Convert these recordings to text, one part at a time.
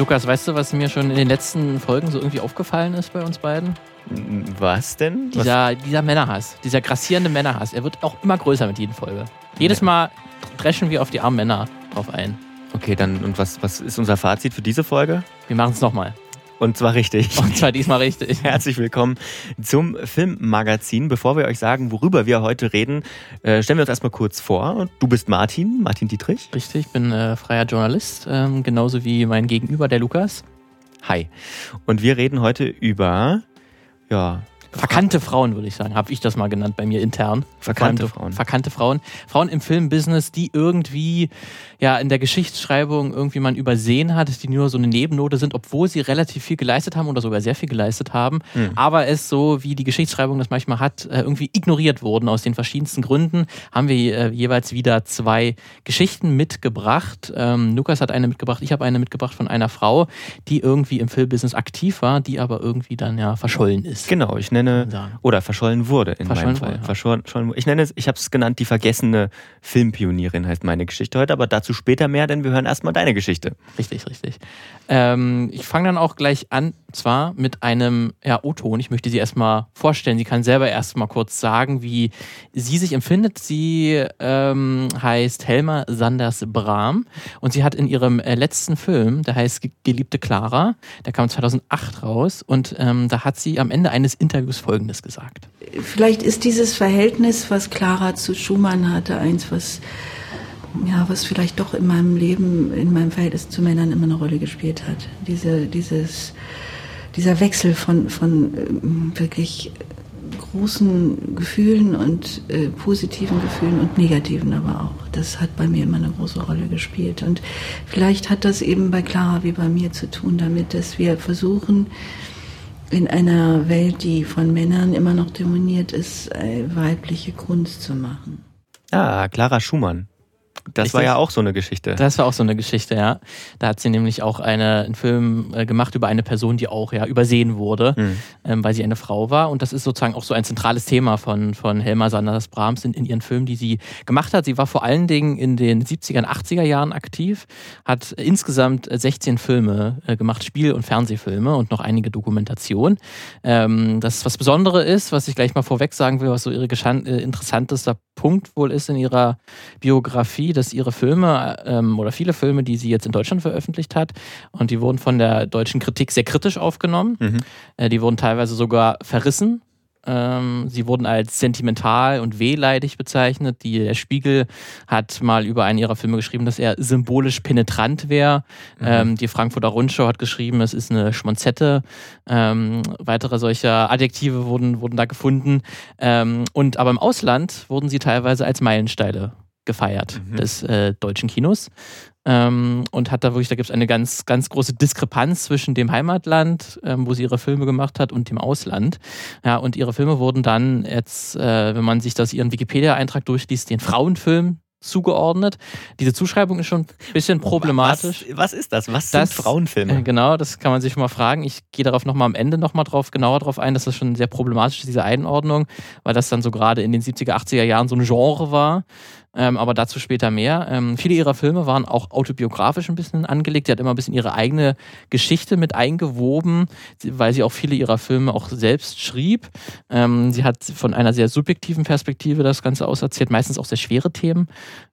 Lukas, weißt du, was mir schon in den letzten Folgen so irgendwie aufgefallen ist bei uns beiden? Was denn? Dieser Männerhass, dieser grassierende Männerhass, er wird auch immer größer mit jeder Folge. Jedes Mal dreschen wir auf die armen Männer drauf ein. Okay, dann und was ist unser Fazit für diese Folge? Wir machen es nochmal. Und zwar richtig. Und zwar diesmal richtig. Herzlich willkommen zum Filmmagazin. Bevor wir euch sagen, worüber wir heute reden, stellen wir uns erstmal kurz vor. Du bist Martin Dietrich. Richtig, ich bin freier Journalist, genauso wie mein Gegenüber, der Lukas. Hi. Und wir reden heute über, verkannte Frauen, würde ich sagen. Habe ich das mal genannt bei mir intern. Verkannte Frauen. Verkannte Frauen. Frauen im Filmbusiness, die irgendwie in der Geschichtsschreibung irgendwie man übersehen hat, die nur so eine Nebennote sind, obwohl sie relativ viel geleistet haben oder sogar sehr viel geleistet haben. Aber es so, wie die Geschichtsschreibung das manchmal hat, irgendwie ignoriert wurden aus den verschiedensten Gründen. Haben wir jeweils wieder 2 Geschichten mitgebracht. Lukas hat eine mitgebracht, ich habe eine mitgebracht von einer Frau, die irgendwie im Filmbusiness aktiv war, die aber irgendwie dann verschollen ist. Genau, ich nenne, oder verschollen wurde in meinem Fall. Ich habe es genannt, die vergessene Filmpionierin heißt meine Geschichte heute, aber dazu später mehr, denn wir hören erstmal deine Geschichte. Richtig. Ich fange dann auch gleich an, zwar mit einem O-Ton. Ich möchte sie erstmal vorstellen. Sie kann selber erstmal kurz sagen, wie sie sich empfindet. Sie heißt Helma Sanders-Brahm und sie hat in ihrem letzten Film, der heißt Geliebte Clara, der kam 2008 raus und da hat sie am Ende eines Interviews Folgendes gesagt. Vielleicht ist dieses Verhältnis, was Clara zu Schumann hatte, eins, was vielleicht doch in meinem Leben, in meinem Verhältnis zu Männern immer eine Rolle gespielt hat. Dieser Wechsel von wirklich großen Gefühlen und positiven Gefühlen und negativen aber auch. Das hat bei mir immer eine große Rolle gespielt. Und vielleicht hat das eben bei Clara wie bei mir zu tun damit, dass wir versuchen, in einer Welt, die von Männern immer noch dominiert ist, weibliche Kunst zu machen. Ah, Clara Schumann. Das war ja auch so eine Geschichte. Das war auch so eine Geschichte, ja. Da hat sie nämlich auch einen Film gemacht über eine Person, die auch übersehen wurde, weil sie eine Frau war. Und das ist sozusagen auch so ein zentrales Thema von Helma Sanders-Brahm in ihren Filmen, die sie gemacht hat. Sie war vor allen Dingen in den 70er, 80er Jahren aktiv, hat insgesamt 16 Filme gemacht, Spiel- und Fernsehfilme und noch einige Dokumentationen. Das, was Besondere ist, was ich gleich mal vorweg sagen will, was so ihr interessantester Punkt wohl ist in ihrer Biografie, dass ihre Filme oder viele Filme, die sie jetzt in Deutschland veröffentlicht hat, und die wurden von der deutschen Kritik sehr kritisch aufgenommen. Die wurden teilweise sogar verrissen. Sie wurden als sentimental und wehleidig bezeichnet. Der Spiegel hat mal über einen ihrer Filme geschrieben, dass er symbolisch penetrant wäre. Die Frankfurter Rundschau hat geschrieben, es ist eine Schmonzette. Weitere solcher Adjektive wurden da gefunden. Aber im Ausland wurden sie teilweise als Meilensteine gefeiert des deutschen Kinos. Und hat da gibt es eine ganz, ganz große Diskrepanz zwischen dem Heimatland, wo sie ihre Filme gemacht hat, und dem Ausland. Ja, und ihre Filme wurden dann jetzt, wenn man sich ihren Wikipedia-Eintrag durchliest, den Frauenfilm zugeordnet. Diese Zuschreibung ist schon ein bisschen problematisch. Was ist das? Was sind Frauenfilme? Genau, das kann man sich schon mal fragen. Ich gehe darauf nochmal am Ende genauer drauf ein, dass das schon sehr problematisch ist, diese Einordnung, weil das dann so gerade in den 70er, 80er Jahren so ein Genre war. Aber dazu später mehr. Viele ihrer Filme waren auch autobiografisch ein bisschen angelegt. Sie hat immer ein bisschen ihre eigene Geschichte mit eingewoben, weil sie auch viele ihrer Filme auch selbst schrieb. Sie hat von einer sehr subjektiven Perspektive das Ganze auserzählt, meistens auch sehr schwere Themen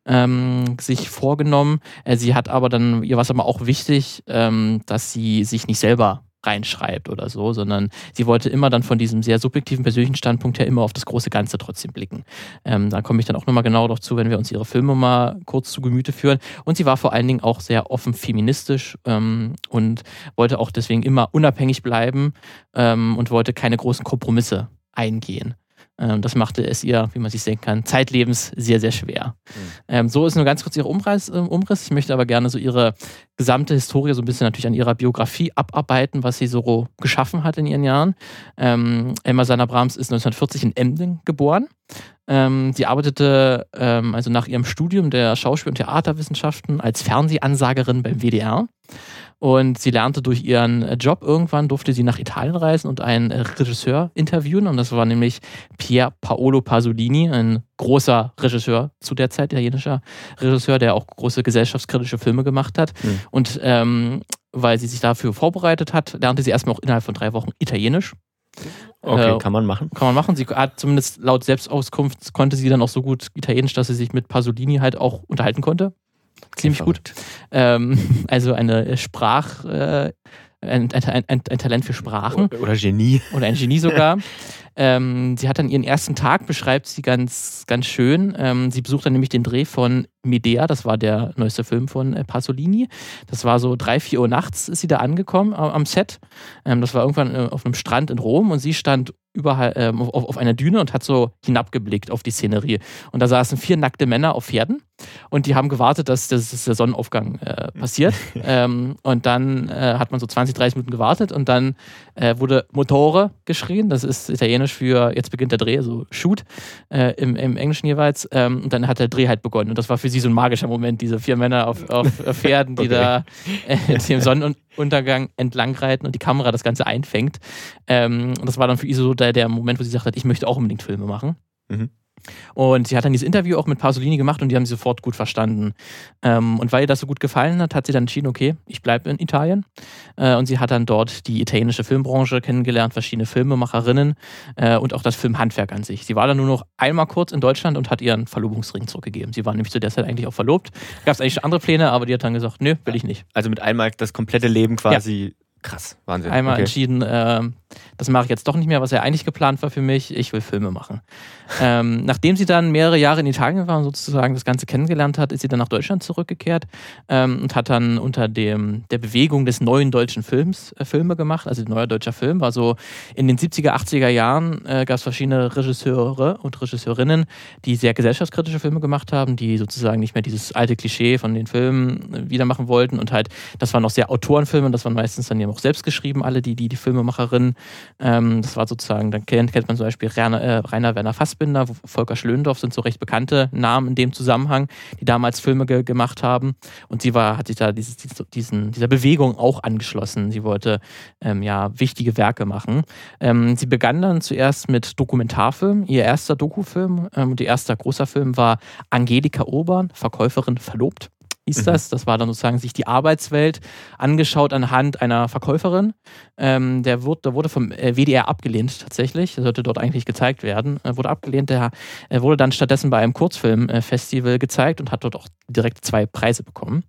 sich vorgenommen. Sie hat aber dann, ihr war es aber auch wichtig, dass sie sich nicht selber reinschreibt oder so, sondern sie wollte immer dann von diesem sehr subjektiven persönlichen Standpunkt her immer auf das große Ganze trotzdem blicken. Da komme ich dann auch nochmal genau darauf zu, wenn wir uns ihre Filme mal kurz zu Gemüte führen. Und sie war vor allen Dingen auch sehr offen feministisch und wollte auch deswegen immer unabhängig bleiben und wollte keine großen Kompromisse eingehen. Das machte es ihr, wie man sich denken kann, zeitlebens sehr, sehr schwer. So ist nur ganz kurz ihr Umriss. Ich möchte aber gerne so ihre gesamte Historie so ein bisschen natürlich an ihrer Biografie abarbeiten, was sie so geschaffen hat in ihren Jahren. Helma Sanders-Brahm ist 1940 in Emden geboren. Sie arbeitete also nach ihrem Studium der Schauspiel- und Theaterwissenschaften als Fernsehansagerin beim WDR. Und sie lernte durch ihren Job, irgendwann durfte sie nach Italien reisen und einen Regisseur interviewen. Und das war nämlich Pier Paolo Pasolini, ein großer Regisseur zu der Zeit, italienischer Regisseur, der auch große gesellschaftskritische Filme gemacht hat. Und weil sie sich dafür vorbereitet hat, lernte sie erstmal auch innerhalb von 3 Wochen Italienisch. Okay, kann man machen. Kann man machen. Sie hat zumindest laut Selbstauskunft konnte sie dann auch so gut Italienisch, dass sie sich mit Pasolini halt auch unterhalten konnte. Ziemlich gut. Also eine ein Talent für Sprachen. Oder Genie. Oder ein Genie sogar. Sie hat dann ihren ersten Tag, beschreibt sie ganz, ganz schön. Sie besucht dann nämlich den Dreh von Medea, das war der neueste Film von Pasolini. Das war so 3, 4 Uhr nachts ist sie da angekommen am Set. Das war irgendwann auf einem Strand in Rom und sie stand überall auf einer Düne und hat so hinabgeblickt auf die Szenerie. Und da saßen 4 nackte Männer auf Pferden und die haben gewartet, dass der Sonnenaufgang passiert. Und dann hat man so 20, 30 Minuten gewartet und dann wurde Motore geschrien. Das ist italienisch für jetzt beginnt der Dreh, also Shoot im Englischen jeweils. Und dann hat der Dreh halt begonnen. Und das war für sie so ein magischer Moment, diese 4 Männer auf Pferden, die da dem Sonnenuntergang entlang reiten und die Kamera das Ganze einfängt. Und das war dann für sie so der Moment, wo sie gesagt hat, ich möchte auch unbedingt Filme machen. Mhm. Und sie hat dann dieses Interview auch mit Pasolini gemacht und die haben sie sofort gut verstanden. Und weil ihr das so gut gefallen hat, hat sie dann entschieden, okay, ich bleibe in Italien. Und sie hat dann dort die italienische Filmbranche kennengelernt, verschiedene Filmemacherinnen und auch das Filmhandwerk an sich. Sie war dann nur noch einmal kurz in Deutschland und hat ihren Verlobungsring zurückgegeben. Sie war nämlich zu der Zeit eigentlich auch verlobt. Gab es eigentlich schon andere Pläne, aber die hat dann gesagt, nö, will ich nicht. Also mit einmal das komplette Leben quasi... Ja. Krass, Wahnsinn. Einmal entschieden, das mache ich jetzt doch nicht mehr, was ja eigentlich geplant war für mich. Ich will Filme machen. Nachdem sie dann mehrere Jahre in Italien war und sozusagen das Ganze kennengelernt hat, ist sie dann nach Deutschland zurückgekehrt und hat dann unter der Bewegung des neuen deutschen Films Filme gemacht. Also neuer deutscher Film war so in den 70er, 80er Jahren gab es verschiedene Regisseure und Regisseurinnen, die sehr gesellschaftskritische Filme gemacht haben, die sozusagen nicht mehr dieses alte Klischee von den Filmen wieder machen wollten und halt, das waren auch sehr Autorenfilme, das waren meistens dann ja auch selbst geschrieben, alle die Filmemacherinnen. Das war sozusagen, dann kennt man zum Beispiel Rainer Werner Fassbinder, Volker Schlöndorff sind so recht bekannte Namen in dem Zusammenhang, die damals Filme gemacht haben. Und sie hat sich da dieser Bewegung auch angeschlossen. Sie wollte wichtige Werke machen. Sie begann dann zuerst mit Dokumentarfilmen. Ihr erster Dokufilm und ihr erster großer Film war Angelika Urban, Verkäuferin verlobt. Das war dann sozusagen sich die Arbeitswelt angeschaut anhand einer Verkäuferin. Der wurde vom WDR abgelehnt tatsächlich. Der sollte dort eigentlich gezeigt werden. Wurde abgelehnt. Der wurde dann stattdessen bei einem Kurzfilmfestival gezeigt und hat dort auch direkt 2 Preise bekommen.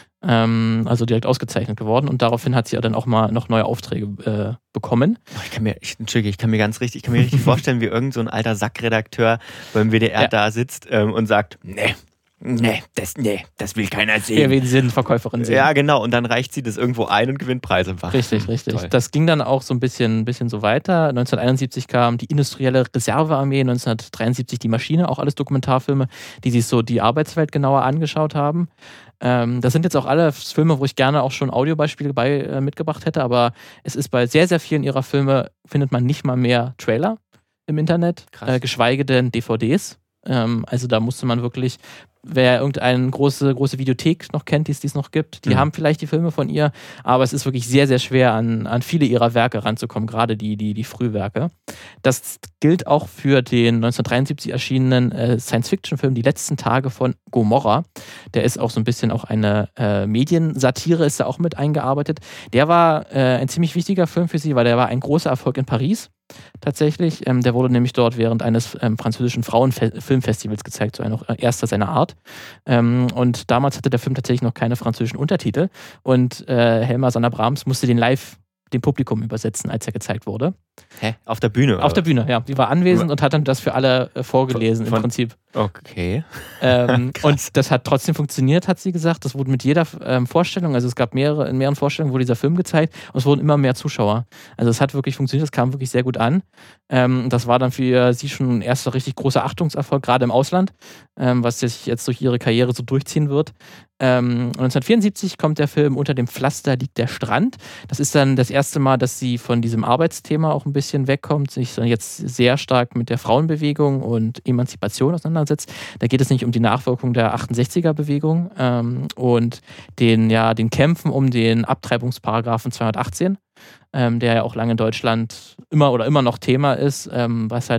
Also direkt ausgezeichnet geworden. Und daraufhin hat sie dann auch mal noch neue Aufträge bekommen. Ich kann mir richtig vorstellen, wie irgend so ein alter Sackredakteur beim WDR da sitzt und sagt, Nee, das will keiner sehen. Ja, wie sie Verkäuferin sehen. Ja, genau. Und dann reicht sie das irgendwo ein und gewinnt Preise. Richtig. Toll. Das ging dann auch so ein bisschen so weiter. 1971 kam die industrielle Reservearmee, 1973 die Maschine, auch alles Dokumentarfilme, die sich so die Arbeitswelt genauer angeschaut haben. Das sind jetzt auch alle Filme, wo ich gerne auch schon Audiobeispiele mitgebracht hätte, aber es ist bei sehr, sehr vielen ihrer Filme, findet man nicht mal mehr Trailer im Internet, geschweige denn DVDs. Also da musste man wirklich, wer irgendeine große Videothek noch kennt, die es noch gibt, die haben vielleicht die Filme von ihr, aber es ist wirklich sehr, sehr schwer, an viele ihrer Werke ranzukommen, gerade die Frühwerke. Das gilt auch für den 1973 erschienenen Science-Fiction-Film Die letzten Tage von Gomorra. Der ist auch so ein bisschen auch eine Mediensatire, ist da auch mit eingearbeitet. Der war ein ziemlich wichtiger Film für sie, weil der war ein großer Erfolg in Paris. Tatsächlich. Der wurde nämlich dort während eines französischen Frauenfilmfestivals gezeigt, so ein erster seiner Art. Und damals hatte der Film tatsächlich noch keine französischen Untertitel. Und Helma Sander-Brahms musste den live dem Publikum übersetzen, als er gezeigt wurde. Hä? Auf der Bühne? Oder? Auf der Bühne, ja. Die war anwesend und hat dann das für alle vorgelesen im Prinzip. Okay. Und das hat trotzdem funktioniert, hat sie gesagt. Das wurde mit jeder Vorstellung, also es gab in mehreren Vorstellungen wurde dieser Film gezeigt und es wurden immer mehr Zuschauer. Also es hat wirklich funktioniert, es kam wirklich sehr gut an. Das war dann für sie schon ein erster richtig großer Achtungserfolg, gerade im Ausland, was sich jetzt durch ihre Karriere so durchziehen wird. 1974 kommt der Film Unter dem Pflaster liegt der Strand. Das ist dann das erste Mal, dass sie von diesem Arbeitsthema auch ein bisschen wegkommt, sich jetzt sehr stark mit der Frauenbewegung und Emanzipation auseinandersetzt. Da geht es nicht um die Nachwirkung der 68er-Bewegung und den Kämpfen um den Abtreibungsparagraphen 218, der ja auch lange in Deutschland immer noch Thema ist, was halt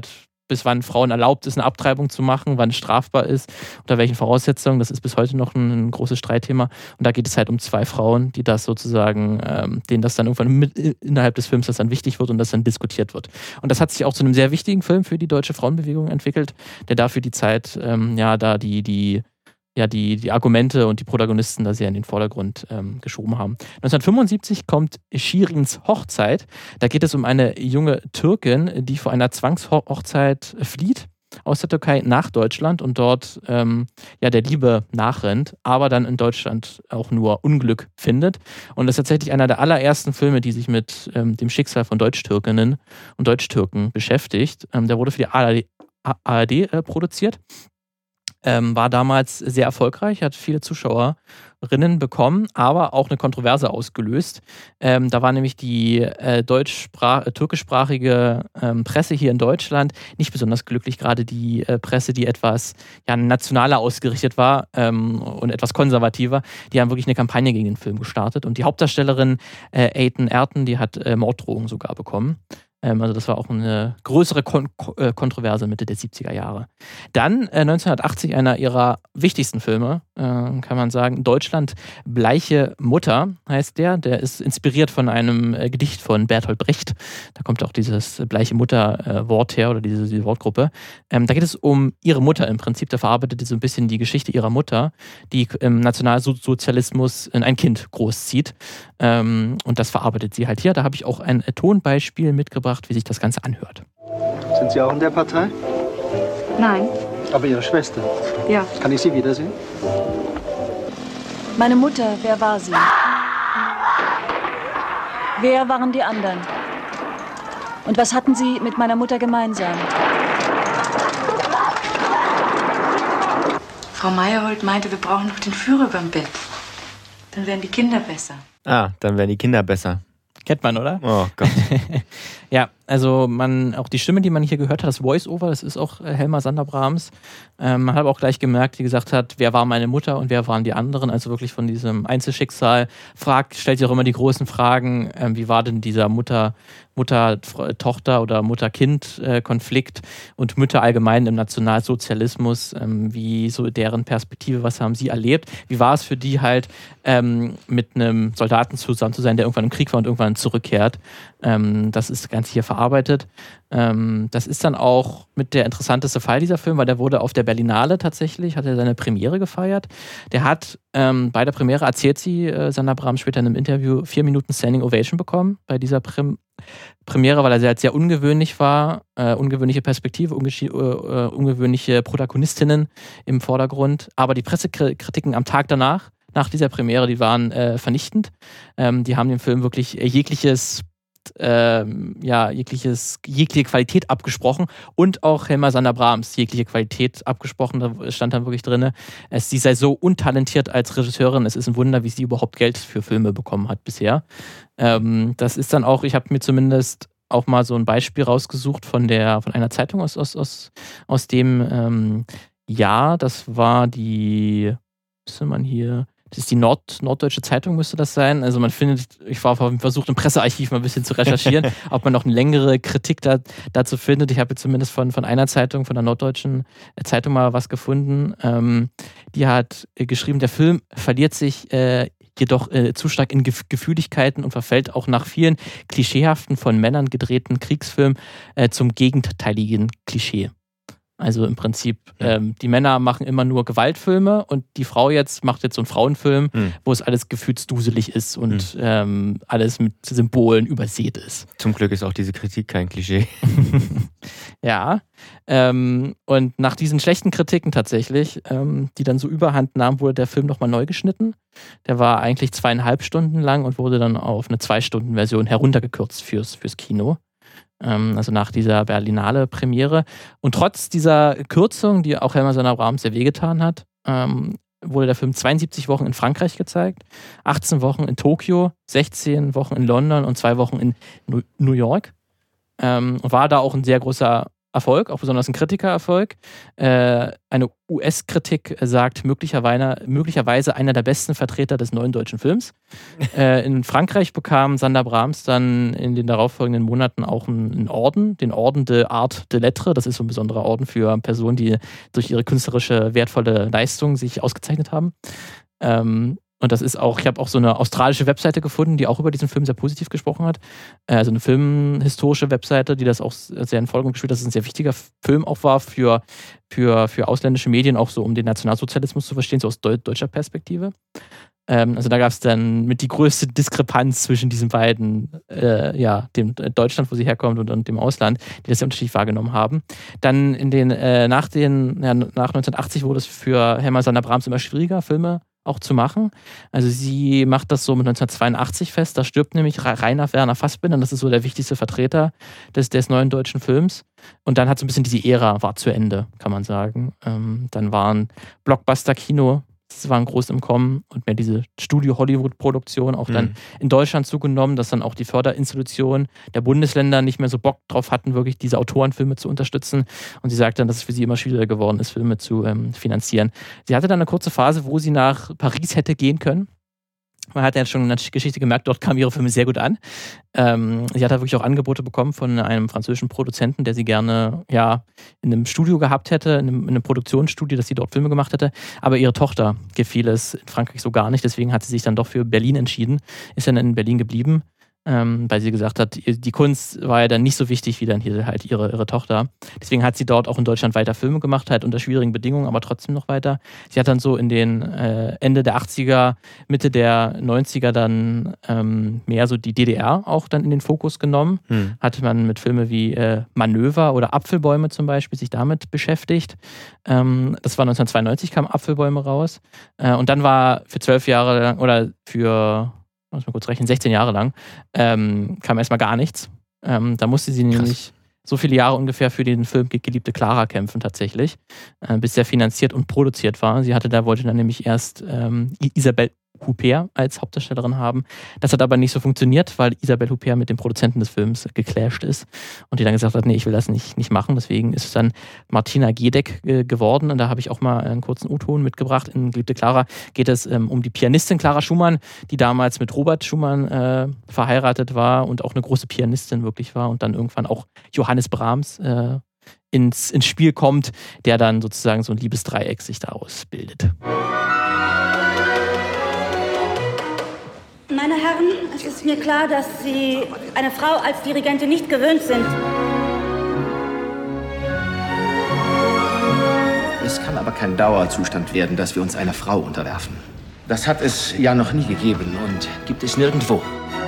bis wann Frauen erlaubt ist, eine Abtreibung zu machen, wann es strafbar ist, unter welchen Voraussetzungen. Das ist bis heute noch ein großes Streitthema. Und da geht es halt um 2 Frauen, die das sozusagen, denen das dann irgendwann innerhalb des Films das dann wichtig wird und das dann diskutiert wird. Und das hat sich auch zu einem sehr wichtigen Film für die deutsche Frauenbewegung entwickelt, der dafür die Zeit, da die Argumente und die Protagonisten da sehr in den Vordergrund geschoben haben. 1975 kommt Şirin's Hochzeit. Da geht es um eine junge Türkin, die vor einer Zwangshochzeit flieht aus der Türkei nach Deutschland und dort der Liebe nachrennt, aber dann in Deutschland auch nur Unglück findet. Und das ist tatsächlich einer der allerersten Filme, die sich mit dem Schicksal von Deutsch-Türkinnen und Deutsch-Türken beschäftigt. Der wurde für die ARD produziert. War damals sehr erfolgreich, hat viele Zuschauerinnen bekommen, aber auch eine Kontroverse ausgelöst. Da war nämlich die türkischsprachige Presse hier in Deutschland nicht besonders glücklich, gerade die Presse, die etwas nationaler ausgerichtet war und etwas konservativer. Die haben wirklich eine Kampagne gegen den Film gestartet und die Hauptdarstellerin Eyten Erten, die hat Morddrohungen sogar bekommen. Also das war auch eine größere Kontroverse Mitte der 70er Jahre. Dann 1980 einer ihrer wichtigsten Filme, kann man sagen, Deutschland, Bleiche Mutter heißt der. Der ist inspiriert von einem Gedicht von Bertolt Brecht. Da kommt auch dieses Bleiche Mutter Wort her oder diese Wortgruppe. Da geht es um ihre Mutter im Prinzip. Da verarbeitet sie so ein bisschen die Geschichte ihrer Mutter, die im Nationalsozialismus ein Kind großzieht. Und das verarbeitet sie halt hier. Da habe ich auch ein Tonbeispiel mitgebracht, wie sich das Ganze anhört. Sind Sie auch in der Partei? Nein. Aber Ihre Schwester? Ja. Kann ich sie wiedersehen? Meine Mutter, wer war sie? Wer waren die anderen? Und was hatten sie mit meiner Mutter gemeinsam? Frau Meyerhold meinte, wir brauchen noch den Führer beim Bett. Dann wären die Kinder besser. Dann wären die Kinder besser. Kennt man, oder? Oh Gott. Ja, also auch die Stimme, die man hier gehört hat, das Voice-Over, das ist auch Helma Sander-Brahms. Man hat aber auch gleich gemerkt, die gesagt hat, wer war meine Mutter und wer waren die anderen, also wirklich von diesem Einzelschicksal. Stellt sich auch immer die großen Fragen, wie war denn dieser Mutter-Tochter- oder Mutter-Kind-Konflikt und Mütter allgemein im Nationalsozialismus, wie so deren Perspektive, was haben sie erlebt, wie war es für die halt, mit einem Soldaten zusammen zu sein, der irgendwann im Krieg war und irgendwann zurückkehrt. Das ist ganz hier verarbeitet. Das ist dann auch mit der interessanteste Fall dieser Film, weil der wurde auf der Berlinale tatsächlich, hat er seine Premiere gefeiert. Der hat bei der Premiere, erzählt sie Sander-Brahms später in einem Interview, 4 Minuten Standing Ovation bekommen bei dieser Premiere, weil er halt sehr ungewöhnlich war, ungewöhnliche Perspektive, ungewöhnliche Protagonistinnen im Vordergrund. Aber die Pressekritiken am Tag danach, nach dieser Premiere, die waren vernichtend. Die haben dem Film wirklich jegliche Qualität abgesprochen und auch Helma Sander-Brahms jegliche Qualität abgesprochen. Da stand dann wirklich drin, sie sei so untalentiert als Regisseurin, es ist ein Wunder, wie sie überhaupt Geld für Filme bekommen hat bisher. Das ist dann auch, ich habe mir zumindest auch mal so ein Beispiel rausgesucht von einer Zeitung aus dem Jahr. Das war das ist die Norddeutsche Zeitung, müsste das sein. Also man findet, ich war versucht im Pressearchiv mal ein bisschen zu recherchieren, ob man noch eine längere Kritik dazu findet. Ich habe jetzt zumindest von einer Zeitung, von der Norddeutschen Zeitung mal was gefunden. Die hat geschrieben, der Film verliert sich jedoch zu stark in Gefühligkeiten und verfällt auch nach vielen klischeehaften, von Männern gedrehten Kriegsfilmen zum gegenteiligen Klischee. Also im Prinzip, die Männer machen immer nur Gewaltfilme und die Frau macht jetzt so einen Frauenfilm, wo es alles gefühlsduselig ist und alles mit Symbolen übersät ist. Zum Glück ist auch diese Kritik kein Klischee. Ja, und nach diesen schlechten Kritiken tatsächlich, die dann so überhand nahmen, wurde der Film nochmal neu geschnitten. Der war eigentlich 2,5 Stunden lang und wurde dann auf eine 2-Stunden-Version heruntergekürzt fürs Kino. Also nach dieser Berlinale Premiere. Und trotz dieser Kürzung, die auch Helma Sander-Brahms sehr wehgetan hat, wurde der Film 72 Wochen in Frankreich gezeigt, 18 Wochen in Tokio, 16 Wochen in London und 2 Wochen in New York. Und war da auch ein sehr großer Erfolg, auch besonders ein Kritikererfolg. Eine US-Kritik sagt möglicherweise einer der besten Vertreter des neuen deutschen Films. In Frankreich bekam Sander Brahms dann in den darauffolgenden Monaten auch einen Orden, den Orden de Art de Lettres. Das ist so ein besonderer Orden für Personen, die durch ihre künstlerische wertvolle Leistung sich ausgezeichnet haben. Und das ist auch, ich habe auch so eine australische Webseite gefunden, die auch über diesen Film sehr positiv gesprochen hat. Also eine filmhistorische Webseite, die das auch sehr in Folge gespielt hat, dass es ein sehr wichtiger Film auch war für ausländische Medien, auch so um den Nationalsozialismus zu verstehen, so aus deutscher Perspektive. Also da gab es dann mit die größte Diskrepanz zwischen diesen beiden, dem Deutschland, wo sie herkommt, und dem Ausland, die das ja unterschiedlich wahrgenommen haben. Dann nach 1980 wurde es für Helma Sander Brahms immer schwieriger, Filme auch zu machen. Also sie macht das so mit 1982 fest, da stirbt nämlich Rainer Werner Fassbinder, das ist so der wichtigste Vertreter des neuen deutschen Films. Und dann hat so ein bisschen diese Ära war zu Ende, kann man sagen. Dann waren Blockbuster-Kino, das war groß im Kommen, und mehr diese Studio-Hollywood-Produktion auch dann in Deutschland zugenommen, dass dann auch die Förderinstitutionen der Bundesländer nicht mehr so Bock drauf hatten, wirklich diese Autorenfilme zu unterstützen. Und sie sagt dann, dass es für sie immer schwieriger geworden ist, Filme zu finanzieren. Sie hatte dann eine kurze Phase, wo sie nach Paris hätte gehen können. Man hat ja schon in der Geschichte gemerkt, dort kamen ihre Filme sehr gut an. Sie hat da wirklich auch Angebote bekommen von einem französischen Produzenten, der sie gerne in einem Studio gehabt hätte, in einem Produktionsstudio, dass sie dort Filme gemacht hätte. Aber ihre Tochter gefiel es in Frankreich so gar nicht. Deswegen hat sie sich dann doch für Berlin entschieden, ist dann in Berlin geblieben, weil sie gesagt hat, die Kunst war ja dann nicht so wichtig wie dann hier halt ihre Tochter. Deswegen hat sie dort auch in Deutschland weiter Filme gemacht, halt unter schwierigen Bedingungen, aber trotzdem noch weiter. Sie hat dann so in den Ende der 80er, Mitte der 90er dann mehr so die DDR auch dann in den Fokus genommen. Hatte man mit Filmen wie Manöver oder Apfelbäume zum Beispiel sich damit beschäftigt. Das war 1992, kam Apfelbäume raus. Und dann war für 12 Jahre lang, oder für muss mal kurz rechnen, 16 Jahre lang, kam erstmal gar nichts. Da musste sie nämlich so viele Jahre ungefähr für den Film Geliebte Clara kämpfen tatsächlich, bis der finanziert und produziert war. Wollte dann nämlich erst Isabelle Huppert als Hauptdarstellerin haben. Das hat aber nicht so funktioniert, weil Isabelle Huppert mit dem Produzenten des Films geclasht ist und die dann gesagt hat, nee, ich will das nicht machen. Deswegen ist es dann Martina Gedeck geworden, und da habe ich auch mal einen kurzen O-Ton mitgebracht. In Geliebte Clara geht es um die Pianistin Clara Schumann, die damals mit Robert Schumann verheiratet war und auch eine große Pianistin wirklich war, und dann irgendwann auch Johannes Brahms ins Spiel kommt, der dann sozusagen so ein Liebesdreieck sich daraus bildet. Meine Herren, es ist mir klar, dass Sie eine Frau als Dirigentin nicht gewöhnt sind. Es kann aber kein Dauerzustand werden, dass wir uns einer Frau unterwerfen. Das hat es ja noch nie gegeben und gibt es nirgendwo.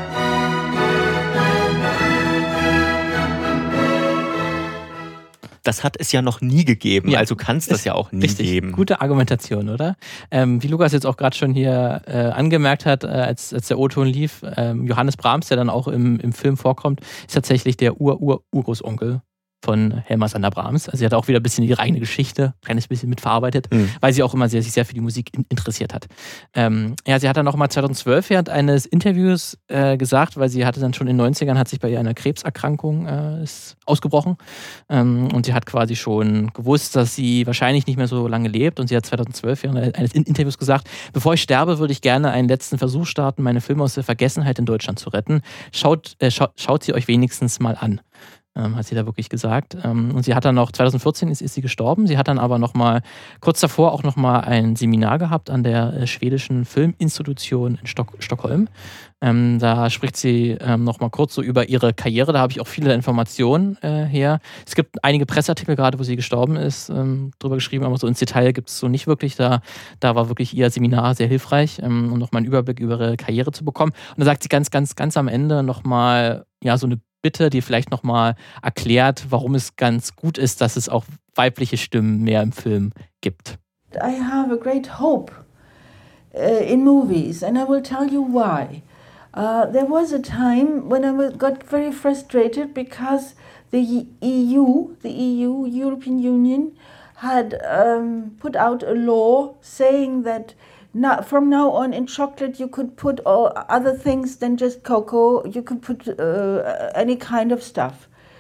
Das hat es ja noch nie gegeben, also kann es das ja auch nie geben. Gute Argumentation, oder? Wie Lukas jetzt auch gerade schon hier angemerkt hat, als der O-Ton lief, Johannes Brahms, der dann auch im Film vorkommt, ist tatsächlich der Urgroßonkel von Helma Sander Brahms. Also sie hat auch wieder ein bisschen ihre eigene Geschichte, ein kleines bisschen mitverarbeitet, weil sie auch immer sich sehr für die Musik interessiert hat. Sie hat dann noch mal 2012 während eines Interviews gesagt, weil sie hatte dann schon in den 90ern, hat sich bei ihr eine Krebserkrankung ist ausgebrochen, und sie hat quasi schon gewusst, dass sie wahrscheinlich nicht mehr so lange lebt, und sie hat 2012 während eines Interviews gesagt, bevor ich sterbe, würde ich gerne einen letzten Versuch starten, meine Filme aus der Vergessenheit in Deutschland zu retten. Schaut sie euch wenigstens mal an. Hat sie da wirklich gesagt. Und sie hat dann noch, 2014 ist sie gestorben, sie hat dann aber kurz davor auch nochmal ein Seminar gehabt an der schwedischen Filminstitution in Stockholm. Da spricht sie nochmal kurz so über ihre Karriere, da habe ich auch viele Informationen her. Es gibt einige Presseartikel gerade, wo sie gestorben ist, drüber geschrieben, aber so ins Detail gibt es so nicht wirklich. Da war wirklich ihr Seminar sehr hilfreich, um nochmal einen Überblick über ihre Karriere zu bekommen. Und da sagt sie ganz am Ende nochmal, so eine Bitte, die vielleicht nochmal erklärt, warum es ganz gut ist, dass es auch weibliche Stimmen mehr im Film gibt. I have a great hope in movies, and I will tell you why. There was a time when I got very frustrated because the European Union, had put out a law saying that from now on in chocolate you could put all other things than just cocoa. You could put any kind of stuff.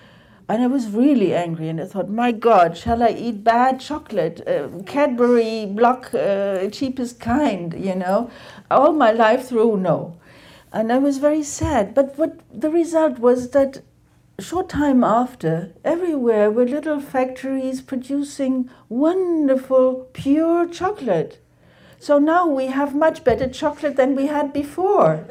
And I was really angry, and I thought, my God, shall I eat bad chocolate? Cadbury block, cheapest kind, you know? All my life through, no. And I was very sad. But what the result was that short time after, everywhere were little factories producing wonderful, pure chocolate. So now we have much better chocolate than we had before.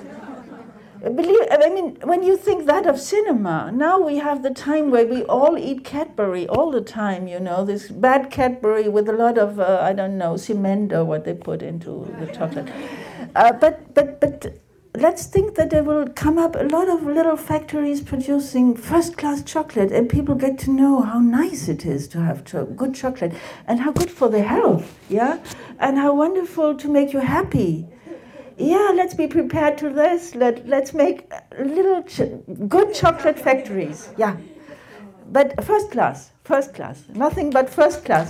When you think that of cinema, now we have the time where we all eat Cadbury all the time, you know, this bad Cadbury with a lot of, cement or what they put into the chocolate. But let's think that there will come up a lot of little factories producing first-class chocolate, and people get to know how nice it is to have good chocolate, and how good for the health, yeah? And how wonderful to make you happy. Yeah, let's be prepared to this. Let's make little good chocolate factories. Yeah, but first class, nothing but first class.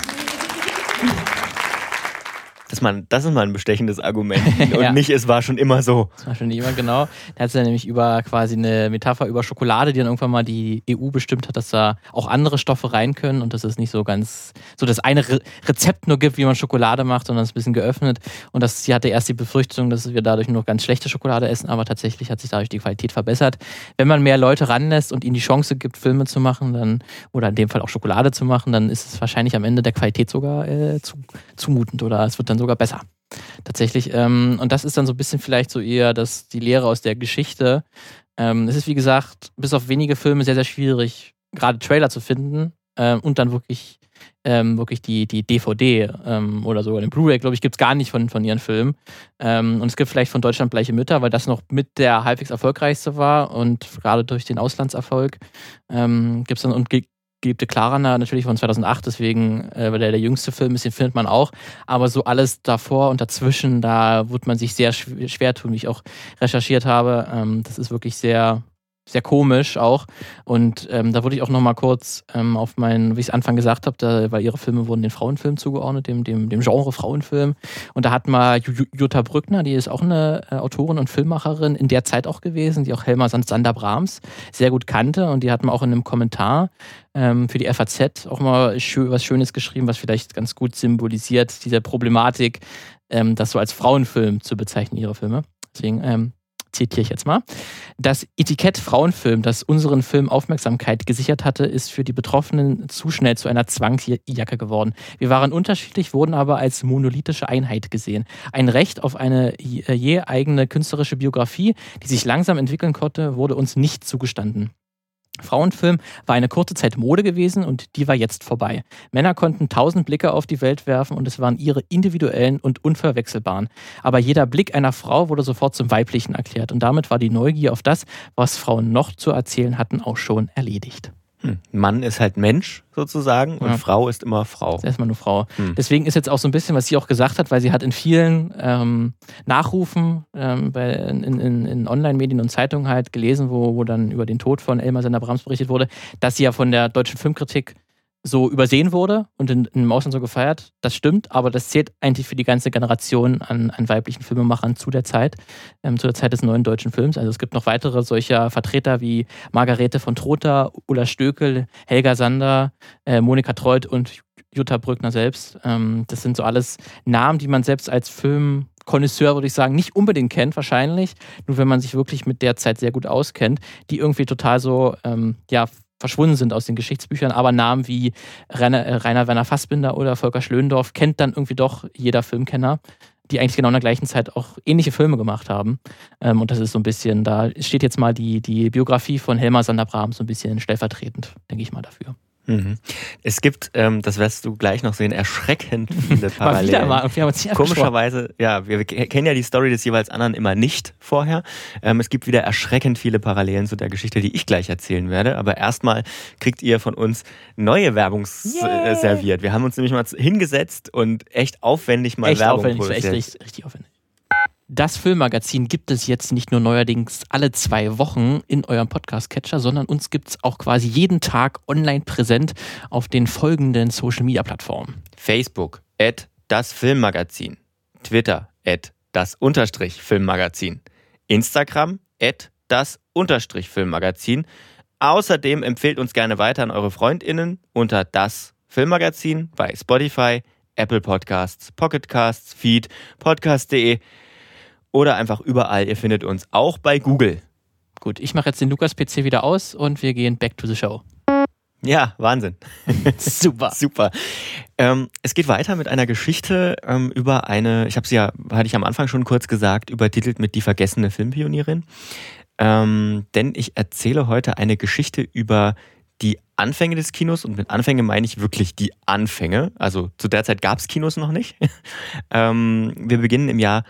Das ist mal ein bestechendes Argument und nicht, es war schon immer so. Das war schon immer, genau. Da hat es ja nämlich über quasi eine Metapher über Schokolade, die dann irgendwann mal die EU bestimmt hat, dass da auch andere Stoffe rein können und dass es nicht so ganz, so das eine Rezept nur gibt, wie man Schokolade macht, sondern es ist ein bisschen geöffnet. Und sie hatte erst die Befürchtung, dass wir dadurch nur noch ganz schlechte Schokolade essen, aber tatsächlich hat sich dadurch die Qualität verbessert. Wenn man mehr Leute ranlässt und ihnen die Chance gibt, Filme zu machen, dann, oder in dem Fall auch Schokolade zu machen, dann ist es wahrscheinlich am Ende der Qualität sogar zumutend oder es wird dann sogar besser. Tatsächlich. Und das ist dann so ein bisschen vielleicht so eher die Lehre aus der Geschichte. Es ist, wie gesagt, bis auf wenige Filme sehr, sehr schwierig, gerade Trailer zu finden und dann wirklich die DVD oder sogar den Blu-ray, glaube ich, gibt es gar nicht von ihren Filmen. Und es gibt vielleicht von Deutschland Bleiche Mütter, weil das noch mit der halbwegs erfolgreichste war und gerade durch den Auslandserfolg gibt es dann und Geliebte Clara natürlich von 2008, deswegen der jüngste Film ist, den findet man auch. Aber so alles davor und dazwischen, da wird man sich sehr schwer tun, wie ich auch recherchiert habe. Das ist wirklich sehr, sehr komisch auch. Und da wurde ich auch nochmal kurz auf wie ich es Anfang gesagt habe, weil ihre Filme wurden den Frauenfilm zugeordnet, dem Genre Frauenfilm. Und da hat mal Jutta Brückner, die ist auch eine Autorin und Filmmacherin, in der Zeit auch gewesen, die auch Helma Sander-Brahms sehr gut kannte. Und die hat mal auch in einem Kommentar für die FAZ auch mal was Schönes geschrieben, was vielleicht ganz gut symbolisiert, diese Problematik, das so als Frauenfilm zu bezeichnen, ihre Filme. Deswegen zitiere ich jetzt mal. Das Etikett Frauenfilm, das unseren Film Aufmerksamkeit gesichert hatte, ist für die Betroffenen zu schnell zu einer Zwangsjacke geworden. Wir waren unterschiedlich, wurden aber als monolithische Einheit gesehen. Ein Recht auf eine je eigene künstlerische Biografie, die sich langsam entwickeln konnte, wurde uns nicht zugestanden. Frauenfilm war eine kurze Zeit Mode gewesen und die war jetzt vorbei. Männer konnten 1000 Blicke auf die Welt werfen und es waren ihre individuellen und unverwechselbaren. Aber jeder Blick einer Frau wurde sofort zum Weiblichen erklärt und damit war die Neugier auf das, was Frauen noch zu erzählen hatten, auch schon erledigt. Mann ist halt Mensch sozusagen und Frau ist immer Frau. Das ist erstmal nur Frau. Deswegen ist jetzt auch so ein bisschen, was sie auch gesagt hat, weil sie hat in vielen Nachrufen in Online-Medien und Zeitungen halt gelesen, wo dann über den Tod von Helma Sander-Brahms berichtet wurde, dass sie ja von der deutschen Filmkritik so übersehen wurde und im Ausland so gefeiert. Das stimmt, aber das zählt eigentlich für die ganze Generation an weiblichen Filmemachern zu der Zeit des neuen deutschen Films. Also es gibt noch weitere solcher Vertreter wie Margarete von Trotha, Ulla Stöckel, Helga Sander, Monika Treut und Jutta Brückner selbst. Das sind so alles Namen, die man selbst als Filmkonnoisseur, würde ich sagen, nicht unbedingt kennt wahrscheinlich, nur wenn man sich wirklich mit der Zeit sehr gut auskennt, die irgendwie total so, verschwunden sind aus den Geschichtsbüchern, aber Namen wie Rainer Werner Fassbinder oder Volker Schlöndorff kennt dann irgendwie doch jeder Filmkenner, die eigentlich genau in der gleichen Zeit auch ähnliche Filme gemacht haben. Und das ist so ein bisschen, da steht jetzt mal die Biografie von Helma Sander-Brahms so ein bisschen stellvertretend, denke ich mal, dafür. Es gibt, das wirst du gleich noch sehen, erschreckend viele Parallelen. Komischerweise, ja, wir kennen ja die Story des jeweils anderen immer nicht vorher. Es gibt wieder erschreckend viele Parallelen zu der Geschichte, die ich gleich erzählen werde. Aber erstmal kriegt ihr von uns neue Werbung serviert. Wir haben uns nämlich mal hingesetzt und echt aufwendig mal Werbung produziert. Richtig aufwendig. Das Filmmagazin gibt es jetzt nicht nur neuerdings alle 2 Wochen in eurem Podcast-Catcher, sondern uns gibt es auch quasi jeden Tag online präsent auf den folgenden Social-Media-Plattformen. Facebook @dasfilmmagazin, Twitter @das_Filmmagazin, Instagram @das_Filmmagazin Außerdem empfehlt uns gerne weiter an eure FreundInnen unter das Filmmagazin bei Spotify, Apple Podcasts, Pocket Casts, Feed, podcast.de oder einfach überall. Ihr findet uns auch bei Google. Gut, ich mache jetzt den Lukas-PC wieder aus und wir gehen back to the show. Ja, Wahnsinn. Super. Super. Es geht weiter mit einer Geschichte über eine, hatte ich am Anfang schon kurz gesagt, übertitelt mit Die vergessene Filmpionierin. Denn ich erzähle heute eine Geschichte über die Anfänge des Kinos und mit Anfänge meine ich wirklich die Anfänge. Also zu der Zeit gab es Kinos noch nicht. Wir beginnen im Jahr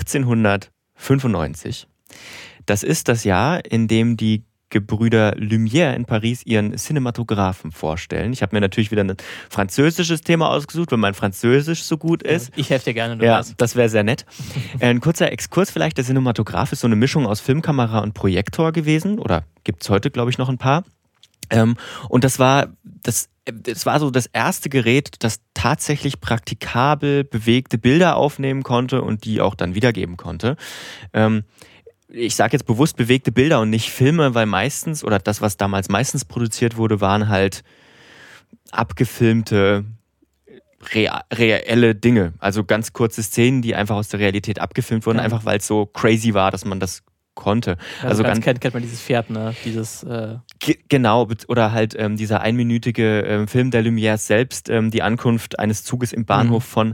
1895. Das ist das Jahr, in dem die Gebrüder Lumière in Paris ihren Cinematographen vorstellen. Ich habe mir natürlich wieder ein französisches Thema ausgesucht, weil mein Französisch so gut ist. Ich helfe dir gerne, Lukas. Ja, das wäre sehr nett. Ein kurzer Exkurs vielleicht. Der Cinematograph ist so eine Mischung aus Filmkamera und Projektor gewesen. Oder gibt es heute, glaube ich, noch ein paar. Und das war so das erste Gerät, das tatsächlich praktikabel bewegte Bilder aufnehmen konnte und die auch dann wiedergeben konnte. Ich sage jetzt bewusst bewegte Bilder und nicht Filme, weil meistens, oder das, was damals meistens produziert wurde, waren halt abgefilmte, reelle Dinge. Also ganz kurze Szenen, die einfach aus der Realität abgefilmt wurden, einfach weil es so crazy war, dass man das konnte. Also ganz kennt man dieses Pferd, ne? Genau, oder halt dieser einminütige Film der Lumière selbst, die Ankunft eines Zuges im Bahnhof von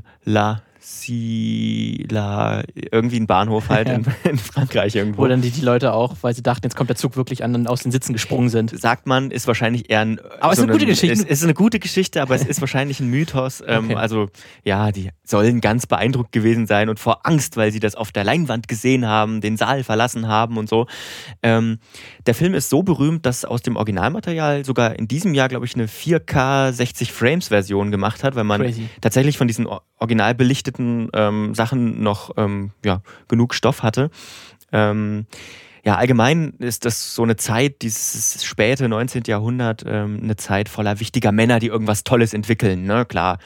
irgendwie ein Bahnhof halt in Frankreich irgendwo. Wo dann die Leute auch, weil sie dachten, jetzt kommt der Zug wirklich an, dann aus den Sitzen gesprungen sind. Sagt man, ist wahrscheinlich eher aber es ist eine gute Geschichte. Es ist eine gute Geschichte, aber es ist wahrscheinlich ein Mythos. Okay. Also ja, die sollen ganz beeindruckt gewesen sein und vor Angst, weil sie das auf der Leinwand gesehen haben, den Saal verlassen haben und so. Der Film ist so berühmt, dass aus dem Originalmaterial sogar in diesem Jahr, glaube ich, eine 4K 60 Frames Version gemacht hat, weil man tatsächlich von diesen original belichteten Sachen noch genug Stoff hatte. Allgemein ist das so eine Zeit, dieses späte 19. Jahrhundert, eine Zeit voller wichtiger Männer, die irgendwas Tolles entwickeln. Ne? Klar,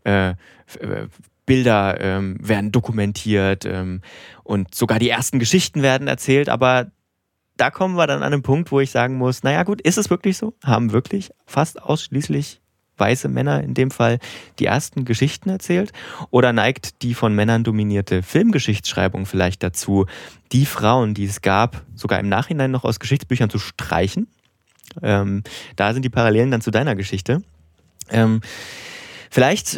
Bilder werden dokumentiert und sogar die ersten Geschichten werden erzählt, aber da kommen wir dann an einen Punkt, wo ich sagen muss, naja gut, ist es wirklich so? Haben wirklich fast ausschließlich weiße Männer in dem Fall die ersten Geschichten erzählt? Oder neigt die von Männern dominierte Filmgeschichtsschreibung vielleicht dazu, die Frauen, die es gab, sogar im Nachhinein noch aus Geschichtsbüchern zu streichen? Da sind die Parallelen dann zu deiner Geschichte. Vielleicht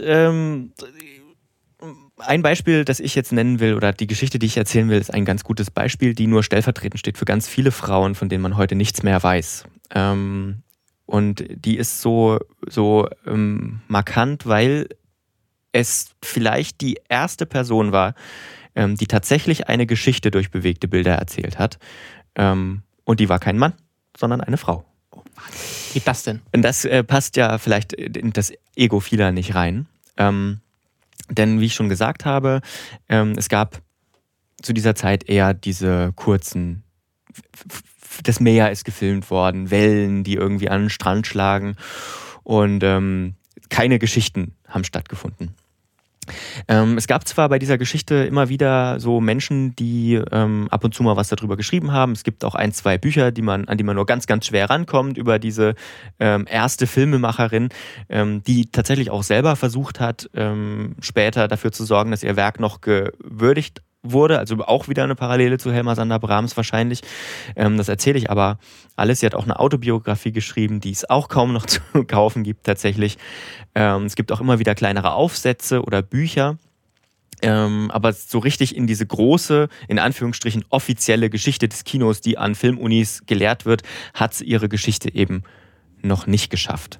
ein Beispiel, das ich jetzt nennen will, oder die Geschichte, die ich erzählen will, ist ein ganz gutes Beispiel, die nur stellvertretend steht für ganz viele Frauen, von denen man heute nichts mehr weiß. Und die ist so markant, weil es vielleicht die erste Person war, die tatsächlich eine Geschichte durch bewegte Bilder erzählt hat. Und die war kein Mann, sondern eine Frau. Wie geht das denn? Und das passt ja vielleicht in das Ego vieler nicht rein. Denn wie ich schon gesagt habe, es gab zu dieser Zeit eher diese kurzen, das Meer ist gefilmt worden, Wellen, die irgendwie an den Strand schlagen und keine Geschichten haben stattgefunden. Es gab zwar bei dieser Geschichte immer wieder so Menschen, die ab und zu mal was darüber geschrieben haben. Es gibt auch 1, 2 Bücher, an die man nur ganz, ganz schwer rankommt, über diese erste Filmemacherin, die tatsächlich auch selber versucht hat, später dafür zu sorgen, dass ihr Werk noch gewürdigt wurde, also auch wieder eine Parallele zu Helma Sander Brahms wahrscheinlich. Das erzähle ich aber alles. Sie hat auch eine Autobiografie geschrieben, die es auch kaum noch zu kaufen gibt tatsächlich. Es gibt auch immer wieder kleinere Aufsätze oder Bücher. Aber so richtig in diese große, in Anführungsstrichen offizielle Geschichte des Kinos, die an Filmunis gelehrt wird, hat sie ihre Geschichte eben noch nicht geschafft.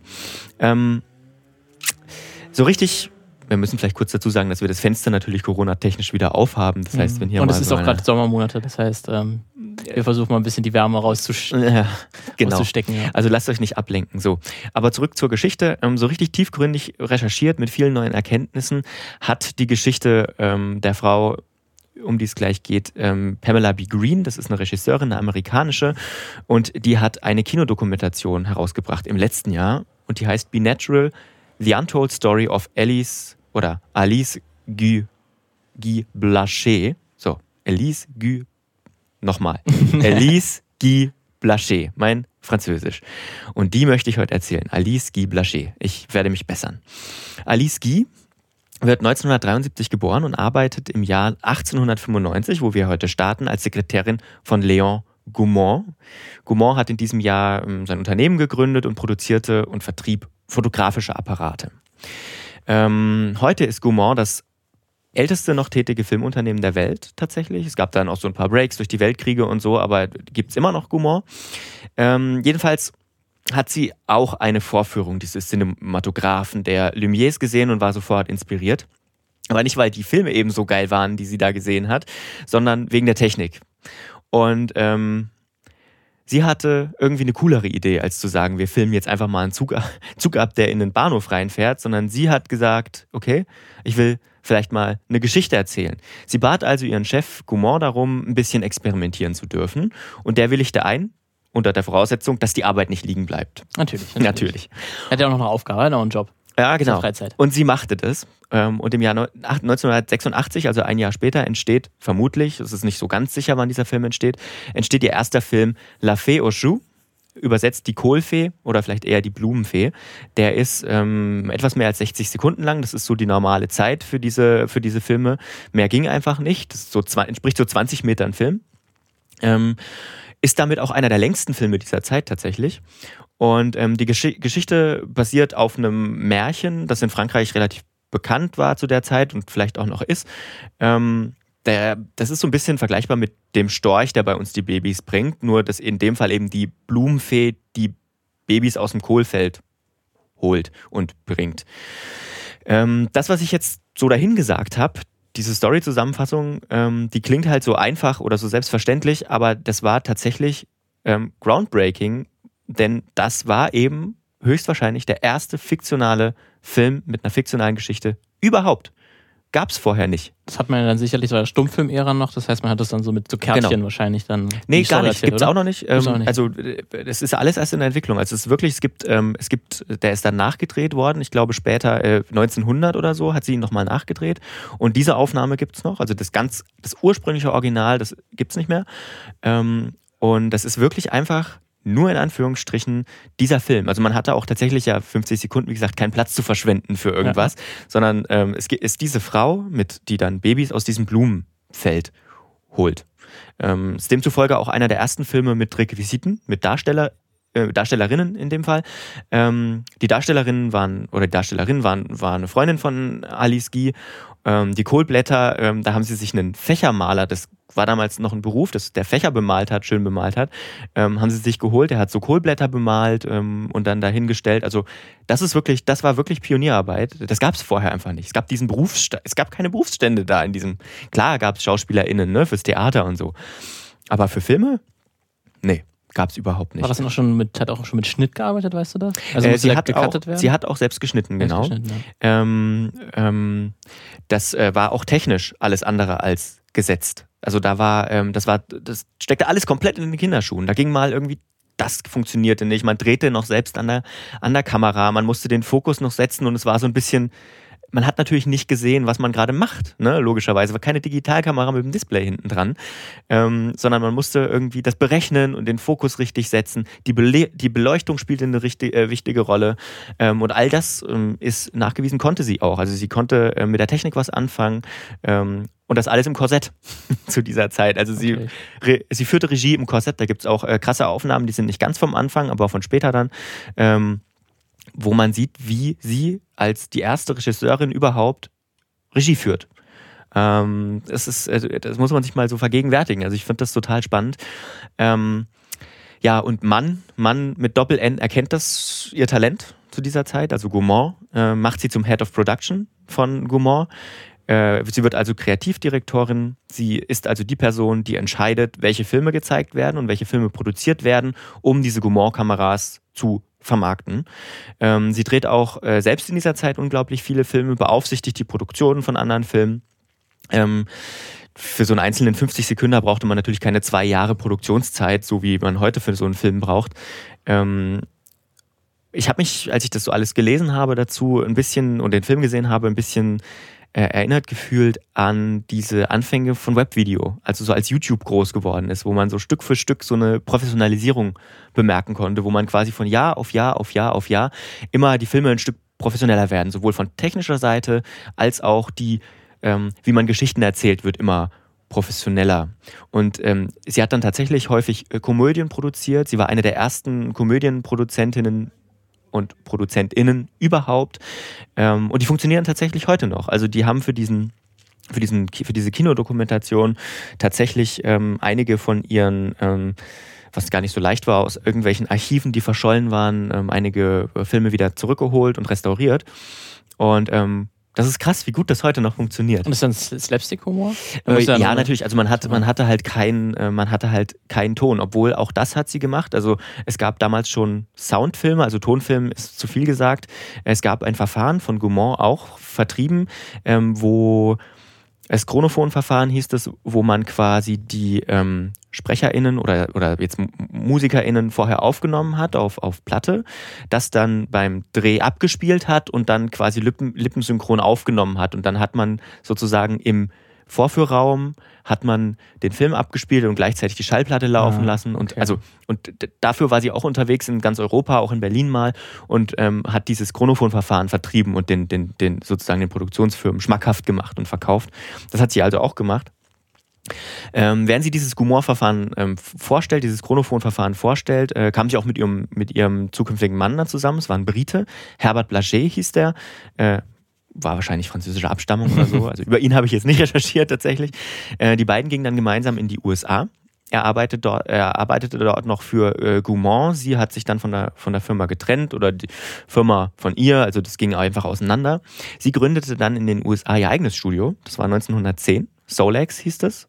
So richtig. Wir müssen vielleicht kurz dazu sagen, dass wir das Fenster natürlich Corona-technisch wieder aufhaben. Das heißt, wenn hier und mal es ist auch gerade Sommermonate, das heißt, wir versuchen mal ein bisschen die Wärme rauszustecken. Ja. Also lasst euch nicht ablenken. So. Aber zurück zur Geschichte. So richtig tiefgründig recherchiert mit vielen neuen Erkenntnissen hat die Geschichte der Frau, um die es gleich geht, Pamela B. Green, das ist eine Regisseurin, eine amerikanische, und die hat eine Kinodokumentation herausgebracht im letzten Jahr und die heißt Be Natural, The Untold Story of Alice Guy Blaché. So, Alice Guy Blaché, mein Französisch. Und die möchte ich heute erzählen. Alice Guy Blaché. Ich werde mich bessern. Alice Guy wird 1973 geboren und arbeitet im Jahr 1895, wo wir heute starten, als Sekretärin von Léon Gaumont. Gaumont hat in diesem Jahr sein Unternehmen gegründet und produzierte und vertrieb fotografische Apparate. Heute ist Gaumont das älteste noch tätige Filmunternehmen der Welt tatsächlich. Es gab dann auch so ein paar Breaks durch die Weltkriege und so, aber gibt es immer noch Gaumont. Jedenfalls hat sie auch eine Vorführung dieses Cinematographen der Lumières gesehen und war sofort inspiriert. Aber nicht, weil die Filme eben so geil waren, die sie da gesehen hat, sondern wegen der Technik. Und sie hatte irgendwie eine coolere Idee, als zu sagen, wir filmen jetzt einfach mal einen Zug ab, der in den Bahnhof reinfährt, sondern sie hat gesagt, okay, ich will vielleicht mal eine Geschichte erzählen. Sie bat also ihren Chef Gaumont darum, ein bisschen experimentieren zu dürfen. Und der willigte ein, unter der Voraussetzung, dass die Arbeit nicht liegen bleibt. Natürlich. Er hat ja auch noch eine Aufgabe, er hat auch einen Job. Ja, genau. Und sie machte das. Und im Jahr 1986, also ein Jahr später, entsteht vermutlich, es ist nicht so ganz sicher, wann dieser Film entsteht ihr erster Film La Fée aux Choux, übersetzt die Kohlfee oder vielleicht eher die Blumenfee. Der ist etwas mehr als 60 Sekunden lang. Das ist so die normale Zeit für diese Filme. Mehr ging einfach nicht. Das ist entspricht so 20 Metern Film. Ist damit auch einer der längsten Filme dieser Zeit tatsächlich. Und die Geschichte basiert auf einem Märchen, das in Frankreich relativ bekannt war zu der Zeit und vielleicht auch noch ist. Das ist so ein bisschen vergleichbar mit dem Storch, der bei uns die Babys bringt, nur dass in dem Fall eben die Blumenfee die Babys aus dem Kohlfeld holt und bringt. Das, was ich jetzt so dahingesagt habe, diese Story-Zusammenfassung, die klingt halt so einfach oder so selbstverständlich, aber das war tatsächlich groundbreaking, denn das war eben höchstwahrscheinlich der erste fiktionale Film mit einer fiktionalen Geschichte überhaupt. Gab es vorher nicht. Das hat man ja dann sicherlich so der Stummfilm-Ära noch, das heißt, man hat das dann so mit so Kärtchen wahrscheinlich dann. Nee, gar nicht, gibt es auch noch nicht. Also das ist alles erst in der Entwicklung. Also es gibt, der ist dann nachgedreht worden, ich glaube später 1900 oder so hat sie ihn nochmal nachgedreht und diese Aufnahme gibt es noch, also das ursprüngliche Original, das gibt es nicht mehr. Und das ist wirklich einfach nur in Anführungsstrichen dieser Film. Also man hatte auch tatsächlich ja 50 Sekunden, wie gesagt, keinen Platz zu verschwenden für irgendwas, sondern es ist diese Frau, die dann Babys aus diesem Blumenfeld holt. Ist demzufolge auch einer der ersten Filme mit Requisiten, mit Darstellerinnen in dem Fall. Die Darstellerin war eine Freundin von Alice Guy. Die Kohlblätter, da haben sie sich einen Fächermaler, das war damals noch ein Beruf, der Fächer schön bemalt hat, haben sie sich geholt, der hat so Kohlblätter bemalt und dann dahingestellt. Also das war wirklich Pionierarbeit. Das gab es vorher einfach nicht. Es gab keine Berufsstände da in diesem. Klar gab es SchauspielerInnen, ne, fürs Theater und so. Aber für Filme? Nee. Gab es überhaupt nicht. War das hat auch schon mit Schnitt gearbeitet, weißt du das? Also sie hat auch selbst geschnitten, genau. Das war auch technisch alles andere als gesetzt. Also das steckte alles komplett in den Kinderschuhen. Da ging mal irgendwie, das funktionierte nicht. Man drehte noch selbst an der Kamera, man musste den Fokus noch setzen und es war so ein bisschen. Man hat natürlich nicht gesehen, was man gerade macht, ne? Logischerweise. War keine Digitalkamera mit dem Display hinten dran, sondern man musste irgendwie das berechnen und den Fokus richtig setzen. Die Beleuchtung spielte eine wichtige Rolle und all das ist nachgewiesen, konnte sie auch. Also sie konnte mit der Technik was anfangen und das alles im Korsett zu dieser Zeit. Also sie führte Regie im Korsett, da gibt es auch krasse Aufnahmen, die sind nicht ganz vom Anfang, aber auch von später dann. Wo man sieht, wie sie als die erste Regisseurin überhaupt Regie führt. Das muss man sich mal so vergegenwärtigen. Also ich finde das total spannend. Und Mann mit Doppel-N erkennt ihr Talent zu dieser Zeit. Also Gaumont macht sie zum Head of Production von Gaumont. Sie wird also Kreativdirektorin. Sie ist also die Person, die entscheidet, welche Filme gezeigt werden und welche Filme produziert werden, um diese Gaumont-Kameras zu vermarkten. Sie dreht auch selbst in dieser Zeit unglaublich viele Filme, beaufsichtigt die Produktionen von anderen Filmen. Für so einen einzelnen 50 Sekunden brauchte man natürlich keine 2 Jahre Produktionszeit, so wie man heute für so einen Film braucht. Ich habe mich, als ich das so alles gelesen habe dazu, ein bisschen und den Film gesehen habe, ein bisschen erinnert gefühlt an diese Anfänge von Webvideo, also so als YouTube groß geworden ist, wo man so Stück für Stück so eine Professionalisierung bemerken konnte, wo man quasi von Jahr auf Jahr auf Jahr auf Jahr immer die Filme ein Stück professioneller werden, sowohl von technischer Seite als auch die, wie man Geschichten erzählt, wird immer professioneller. Und sie hat dann tatsächlich häufig Komödien produziert. Sie war eine der ersten Komödienproduzentinnen und ProduzentInnen überhaupt. Und die funktionieren tatsächlich heute noch. Also die haben für diese Kinodokumentation tatsächlich einige von ihren, was gar nicht so leicht war, aus irgendwelchen Archiven, die verschollen waren, einige Filme wieder zurückgeholt und restauriert. Und das ist krass, wie gut das heute noch funktioniert. Und ist das dann Slapstick-Humor? Ja, natürlich. Also man hatte halt keinen Ton, obwohl auch das hat sie gemacht. Also es gab damals schon Soundfilme, also Tonfilm ist zu viel gesagt. Es gab ein Verfahren von Gaumont auch vertrieben, wo das Chronophon-Verfahren hieß es, wo man quasi die SprecherInnen oder jetzt MusikerInnen vorher aufgenommen hat auf Platte, das dann beim Dreh abgespielt hat und dann quasi lippensynchron aufgenommen hat. Und dann hat man sozusagen im Vorführraum hat man den Film abgespielt und gleichzeitig die Schallplatte laufen lassen. Und okay. Und dafür war sie auch unterwegs in ganz Europa, auch in Berlin mal, und hat dieses Chronophon-Verfahren vertrieben und den sozusagen den Produktionsfirmen schmackhaft gemacht und verkauft. Das hat sie also auch gemacht. Während sie dieses Gaumont-Verfahren vorstellt, dieses Chronophon-Verfahren vorstellt, kam sie auch mit ihrem zukünftigen Mann dann zusammen. Es war ein Brite, Herbert Blaché hieß der, war wahrscheinlich französischer Abstammung oder so. Also über ihn habe ich jetzt nicht recherchiert tatsächlich. Die beiden gingen dann gemeinsam in die USA. Er arbeitete dort noch für Gaumont. Sie hat sich dann von der Firma getrennt oder die Firma von ihr. Also das ging einfach auseinander. Sie gründete dann in den USA ihr eigenes Studio. Das war 1910. Solex hieß das.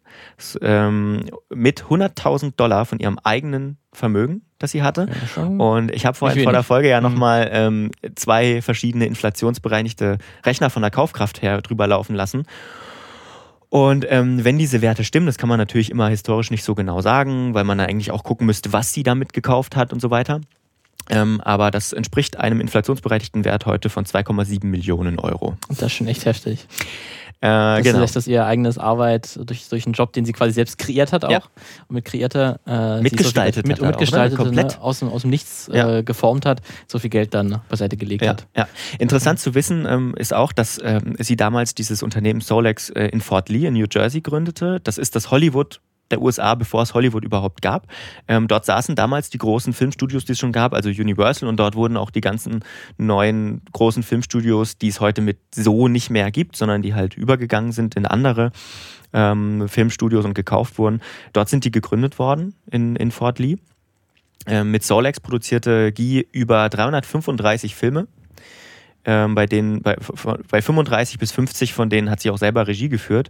Mit $100.000 von ihrem eigenen Vermögen, das sie hatte. Ja, und ich habe vorhin vor der Folge ja nochmal 2 verschiedene inflationsbereinigte Rechner von der Kaufkraft her drüber laufen lassen. Und wenn diese Werte stimmen, das kann man natürlich immer historisch nicht so genau sagen, weil man da eigentlich auch gucken müsste, was sie damit gekauft hat und so weiter. Aber das entspricht einem inflationsbereinigten Wert heute von 2,7 Millionen Euro. Das ist schon echt heftig. Genau. Das ist ihr eigenes Arbeit durch einen Job, den sie quasi selbst kreiert hat auch. Ja. Und mitgestaltet komplett aus dem Nichts geformt hat, so viel Geld dann beiseite gelegt hat. Ja. Interessant zu wissen ist auch, dass sie damals dieses Unternehmen Solex in Fort Lee in New Jersey gründete. Das ist das Hollywood der USA, bevor es Hollywood überhaupt gab. Dort saßen damals die großen Filmstudios, die es schon gab, also Universal, und dort wurden auch die ganzen neuen großen Filmstudios, die es heute mit so nicht mehr gibt, sondern die halt übergegangen sind in andere Filmstudios und gekauft wurden. Dort sind die gegründet worden in Fort Lee. Mit Solex produzierte Guy über 335 Filme. Bei 35 bis 50 von denen hat sie auch selber Regie geführt.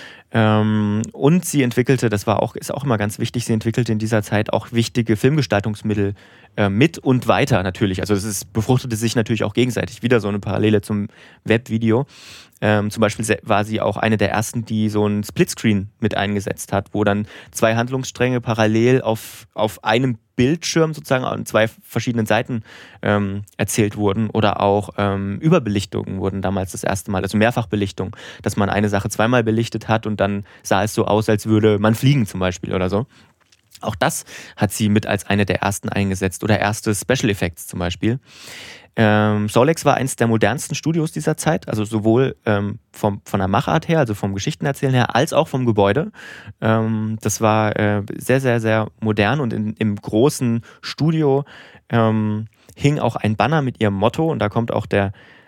Und sie entwickelte, ist auch immer ganz wichtig, sie entwickelte in dieser Zeit auch wichtige Filmgestaltungsmittel mit und weiter natürlich. Also befruchtete sich natürlich auch gegenseitig. Wieder so eine Parallele zum Webvideo. Zum Beispiel war sie auch eine der ersten, die so einen Splitscreen mit eingesetzt hat, wo dann 2 Handlungsstränge parallel auf einem Bildschirm sozusagen an 2 verschiedenen Seiten erzählt wurden, oder auch Überbelichtungen wurden damals das erste Mal, also Mehrfachbelichtung, dass man eine Sache zweimal belichtet hat und dann sah es so aus, als würde man fliegen zum Beispiel oder so. Auch das hat sie mit als eine der ersten eingesetzt, oder erste Special Effects zum Beispiel. Solex war eines der modernsten Studios dieser Zeit, also sowohl von der Machart her, also vom Geschichtenerzählen her, als auch vom Gebäude. Das war sehr, sehr, sehr modern, und im großen Studio hing auch ein Banner mit ihrem Motto, und da kommt auch der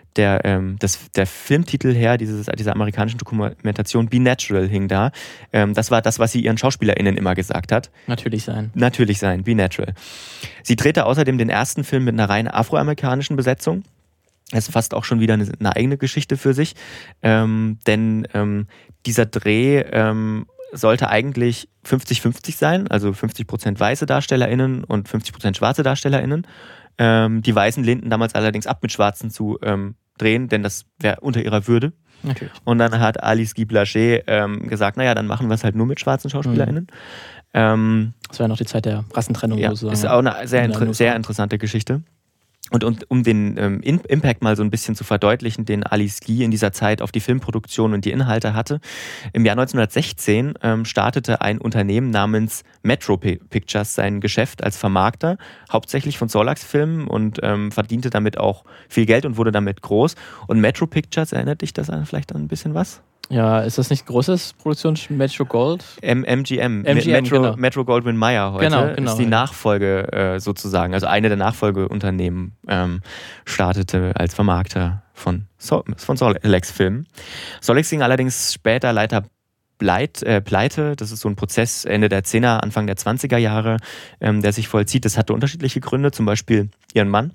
Filmtitel her, dieser amerikanischen Dokumentation, Be Natural, hing da. Das war das, was sie ihren SchauspielerInnen immer gesagt hat. Natürlich sein, Be Natural. Sie drehte außerdem den ersten Film mit einer rein afroamerikanischen Besetzung. Das ist fast auch schon wieder eine eigene Geschichte für sich. Denn dieser Dreh sollte eigentlich 50-50 sein, also 50% weiße DarstellerInnen und 50% schwarze DarstellerInnen. Die Weißen lehnten damals allerdings ab, mit Schwarzen zu drehen, denn das wäre unter ihrer Würde. Natürlich. Und dann hat Alice Guy Blaché gesagt, naja, dann machen wir es halt nur mit schwarzen SchauspielerInnen. Das war ja noch die Zeit der Rassentrennung. Ja, ist auch eine sehr interessante Geschichte. Und um den Impact mal so ein bisschen zu verdeutlichen, den Alice Guy in dieser Zeit auf die Filmproduktion und die Inhalte hatte, im Jahr 1916 startete ein Unternehmen namens Metro Pictures sein Geschäft als Vermarkter, hauptsächlich von Solarx-Filmen und verdiente damit auch viel Geld und wurde damit groß. Und Metro Pictures, erinnert dich das vielleicht an ein bisschen was? Ja, ist das nicht ein großes Metro Gold? MGM, genau. Metro Goldwyn Mayer heute genau, ist die Nachfolge sozusagen, also eine der Nachfolgeunternehmen startete als Vermarkter von Solex-Filmen. Solex ging allerdings später leider pleite. Das ist so ein Prozess Ende der 10er, Anfang der 20er Jahre, der sich vollzieht. Das hatte unterschiedliche Gründe, zum Beispiel ihren Mann.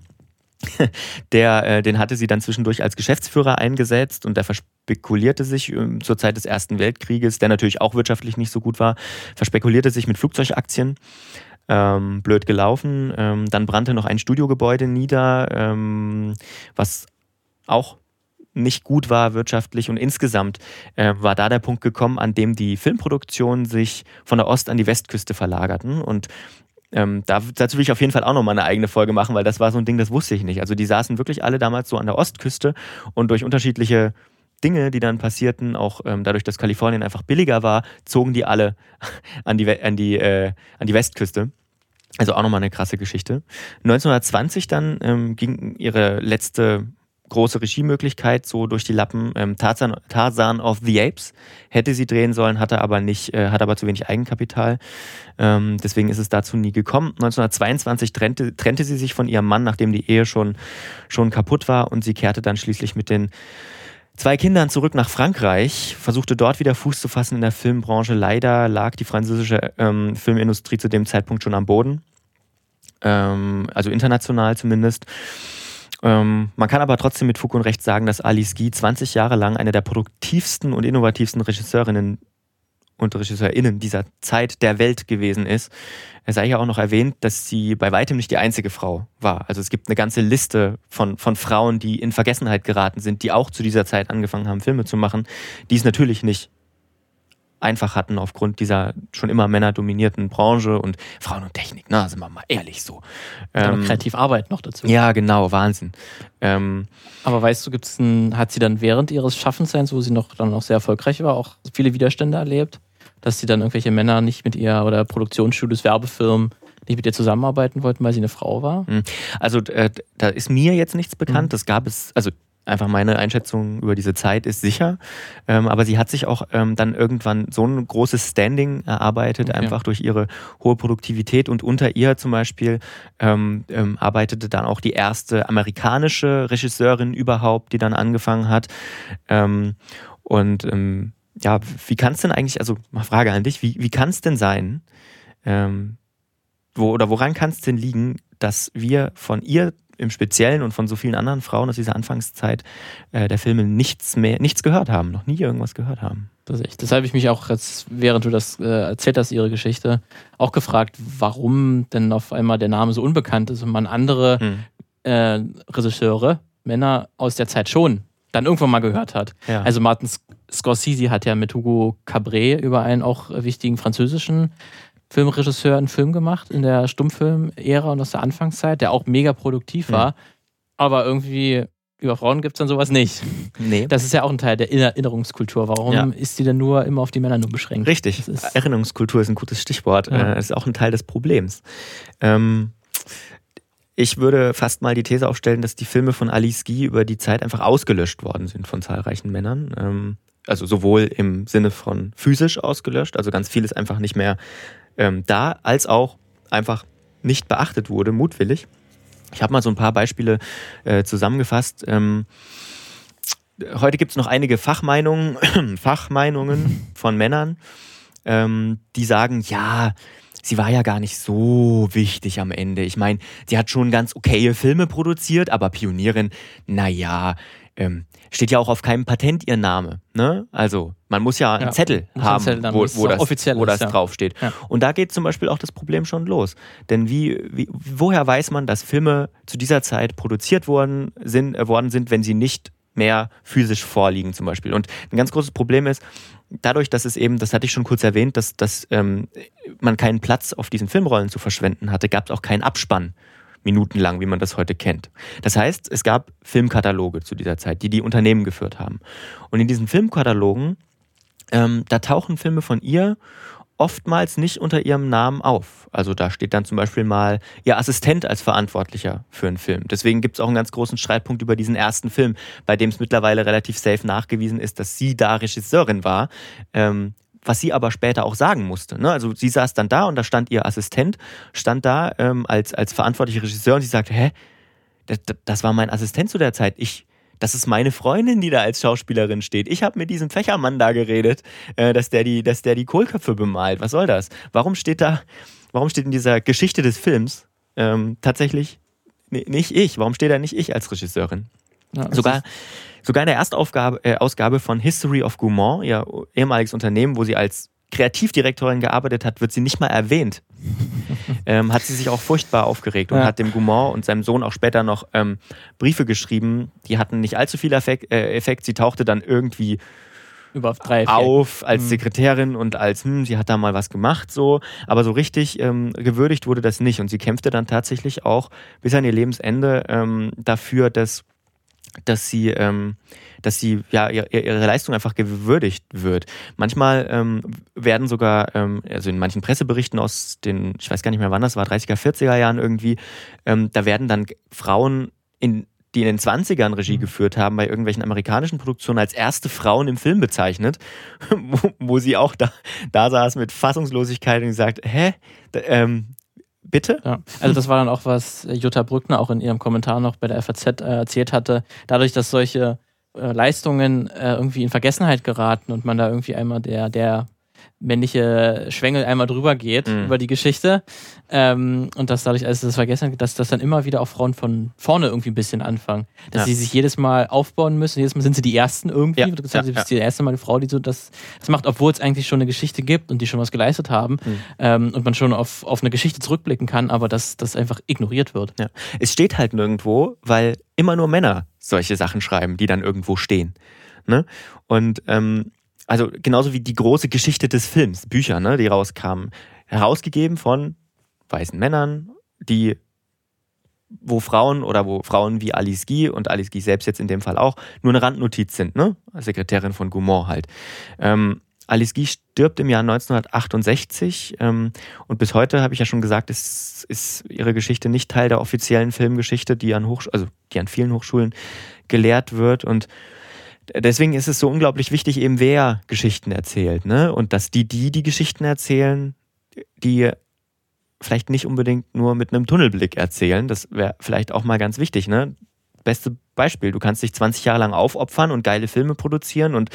Den hatte sie dann zwischendurch als Geschäftsführer eingesetzt und der verspekulierte sich zur Zeit des Ersten Weltkrieges, der natürlich auch wirtschaftlich nicht so gut war, verspekulierte sich mit Flugzeugaktien. Blöd gelaufen. Dann brannte noch ein Studiogebäude nieder, was auch nicht gut war wirtschaftlich und insgesamt war da der Punkt gekommen, an dem die Filmproduktionen sich von der Ost- an die Westküste verlagerten und dazu will ich auf jeden Fall auch nochmal eine eigene Folge machen, weil das war so ein Ding, das wusste ich nicht. Also die saßen wirklich alle damals so an der Ostküste und durch unterschiedliche Dinge, die dann passierten, auch dadurch, dass Kalifornien einfach billiger war, zogen die alle an die Westküste. Also auch nochmal eine krasse Geschichte. 1920 dann ging ihre letzte große Regiemöglichkeit so durch die Lappen. Tarzan of the Apes hätte sie drehen sollen, hat aber zu wenig Eigenkapital. Deswegen ist es dazu nie gekommen. 1922 trennte sie sich von ihrem Mann, nachdem die Ehe schon kaputt war und sie kehrte dann schließlich mit den 2 Kindern zurück nach Frankreich, versuchte dort wieder Fuß zu fassen in der Filmbranche. Leider lag die französische Filmindustrie zu dem Zeitpunkt schon am Boden. Also international zumindest. Man kann aber trotzdem mit Fug und Recht sagen, dass Alice Guy 20 Jahre lang eine der produktivsten und innovativsten Regisseurinnen und RegisseurInnen dieser Zeit der Welt gewesen ist. Es sei ja auch noch erwähnt, dass sie bei weitem nicht die einzige Frau war. Also es gibt eine ganze Liste von Frauen, die in Vergessenheit geraten sind, die auch zu dieser Zeit angefangen haben, Filme zu machen, die es natürlich nicht einfach hatten aufgrund dieser schon immer männerdominierten Branche und Frauen und Technik, na, sind wir mal ehrlich so. Kreativ Arbeit noch dazu. Ja, genau, Wahnsinn. Aber weißt du, hat sie dann während ihres Schaffensseins, wo sie dann noch sehr erfolgreich war, auch viele Widerstände erlebt? Dass sie dann irgendwelche Männer nicht mit ihr oder Produktionsstudios, Werbefirmen nicht mit ihr zusammenarbeiten wollten, weil sie eine Frau war? Also da ist mir jetzt nichts bekannt. Das gab es, also einfach meine Einschätzung über diese Zeit ist sicher. Aber sie hat sich auch dann irgendwann so ein großes Standing erarbeitet, einfach durch ihre hohe Produktivität. Und unter ihr zum Beispiel arbeitete dann auch die erste amerikanische Regisseurin überhaupt, die dann angefangen hat. Ja, wie kann es denn eigentlich, also mal Frage an dich, wie kann es denn sein, woran kann es denn liegen, dass wir von ihr im Speziellen und von so vielen anderen Frauen aus dieser Anfangszeit der Filme nichts gehört haben, noch nie irgendwas gehört haben? Das habe ich mich auch jetzt, während du das erzählt hast, ihre Geschichte, auch gefragt, warum denn auf einmal der Name so unbekannt ist und man andere Regisseure, Männer aus der Zeit schon dann irgendwann mal gehört hat. Ja. Also Martin Scorsese hat ja mit Hugo Cabret über einen auch wichtigen französischen Filmregisseur einen Film gemacht in der Stummfilm-Ära und aus der Anfangszeit, der auch mega produktiv war, aber irgendwie über Frauen gibt es dann sowas nicht. Nee. Das ist ja auch ein Teil der Erinnerungskultur. Warum ist die denn immer auf die Männer nur beschränkt? Richtig, Erinnerungskultur ist ein gutes Stichwort. Das ist auch ein Teil des Problems. Ich würde fast mal die These aufstellen, dass die Filme von Alice Guy über die Zeit einfach ausgelöscht worden sind von zahlreichen Männern. Also sowohl im Sinne von physisch ausgelöscht, also ganz viel ist einfach nicht mehr da, als auch einfach nicht beachtet wurde, mutwillig. Ich habe mal so ein paar Beispiele zusammengefasst. Heute gibt es noch einige Fachmeinungen von Männern, die sagen, ja, sie war ja gar nicht so wichtig am Ende. Ich meine, sie hat schon ganz okaye Filme produziert, aber Pionierin, naja, steht ja auch auf keinem Patent ihr Name. Ne? Also man muss ja einen Zettel haben, wo das draufsteht. Ja. Und da geht zum Beispiel auch das Problem schon los. Denn woher weiß man, dass Filme zu dieser Zeit produziert worden sind, wenn sie nicht mehr physisch vorliegen zum Beispiel. Und ein ganz großes Problem ist, dadurch, dass es eben, das hatte ich schon kurz erwähnt, dass man keinen Platz auf diesen Filmrollen zu verschwenden hatte, gab es auch keinen Abspann Minuten lang, wie man das heute kennt. Das heißt, es gab Filmkataloge zu dieser Zeit, die Unternehmen geführt haben. Und in diesen Filmkatalogen, da tauchen Filme von ihr oftmals nicht unter ihrem Namen auf. Also da steht dann zum Beispiel mal ihr Assistent als Verantwortlicher für einen Film. Deswegen gibt es auch einen ganz großen Streitpunkt über diesen ersten Film, bei dem es mittlerweile relativ safe nachgewiesen ist, dass sie da Regisseurin war, was sie aber später auch sagen musste. Ne? Also sie saß dann da und da stand ihr Assistent, stand da als verantwortlicher Regisseur und sie sagte, das war mein Assistent zu der Zeit. Das ist meine Freundin, die da als Schauspielerin steht. Ich habe mit diesem Fächermann da geredet, dass der die Kohlköpfe bemalt. Was soll das? Warum steht in dieser Geschichte des Films tatsächlich nicht ich? Warum steht da nicht ich als Regisseurin? Ja, sogar in der Erstausgabe von History of Gaumont, ihr ehemaliges Unternehmen, wo sie als Kreativdirektorin gearbeitet hat, wird sie nicht mal erwähnt. Hat sie sich auch furchtbar aufgeregt und hat dem Gaumont und seinem Sohn auch später noch Briefe geschrieben. Die hatten nicht allzu viel Effekt. Sie tauchte dann irgendwie auf als Sekretärin und als, sie hat da mal was gemacht, so. Aber so richtig gewürdigt wurde das nicht. Und sie kämpfte dann tatsächlich auch bis an ihr Lebensende dafür, dass ihre Leistung einfach gewürdigt wird. Manchmal werden sogar, also in manchen Presseberichten aus den, ich weiß gar nicht mehr wann das war, 30er, 40er Jahren irgendwie, da werden dann Frauen, die in den 20ern Regie geführt haben, bei irgendwelchen amerikanischen Produktionen als erste Frauen im Film bezeichnet, wo sie auch da saß mit Fassungslosigkeit und gesagt, bitte? Ja. Also das war dann auch, was Jutta Brückner auch in ihrem Kommentar noch bei der FAZ erzählt hatte. Dadurch, dass solche Leistungen irgendwie in Vergessenheit geraten und man da irgendwie einmal der männliche Schwengel einmal drüber geht über die Geschichte und dass dadurch alles das vergessen hat, dass das dann immer wieder auch Frauen von vorne irgendwie ein bisschen anfangen. Dass sie sich jedes Mal aufbauen müssen, jedes Mal sind sie die Ersten irgendwie. Das ist die erste Mal eine Frau, die so das macht, obwohl es eigentlich schon eine Geschichte gibt und die schon was geleistet haben und man schon auf eine Geschichte zurückblicken kann, aber dass das einfach ignoriert wird. Ja. Es steht halt nirgendwo, weil immer nur Männer solche Sachen schreiben, die dann irgendwo stehen. Ne? Und also genauso wie die große Geschichte des Films, Bücher, ne, die rauskamen, herausgegeben von weißen Männern, wo Frauen wie Alice Guy und Alice Guy selbst jetzt in dem Fall auch nur eine Randnotiz sind, ne? Als Sekretärin von Gaumont halt. Alice Guy stirbt im Jahr 1968 und bis heute, habe ich ja schon gesagt, ist ihre Geschichte nicht Teil der offiziellen Filmgeschichte, die an vielen Hochschulen gelehrt wird, und deswegen ist es so unglaublich wichtig, eben wer Geschichten erzählt, ne? Und dass die Geschichten erzählen, die vielleicht nicht unbedingt nur mit einem Tunnelblick erzählen. Das wäre vielleicht auch mal ganz wichtig, ne? Beste Beispiel, du kannst dich 20 Jahre lang aufopfern und geile Filme produzieren, und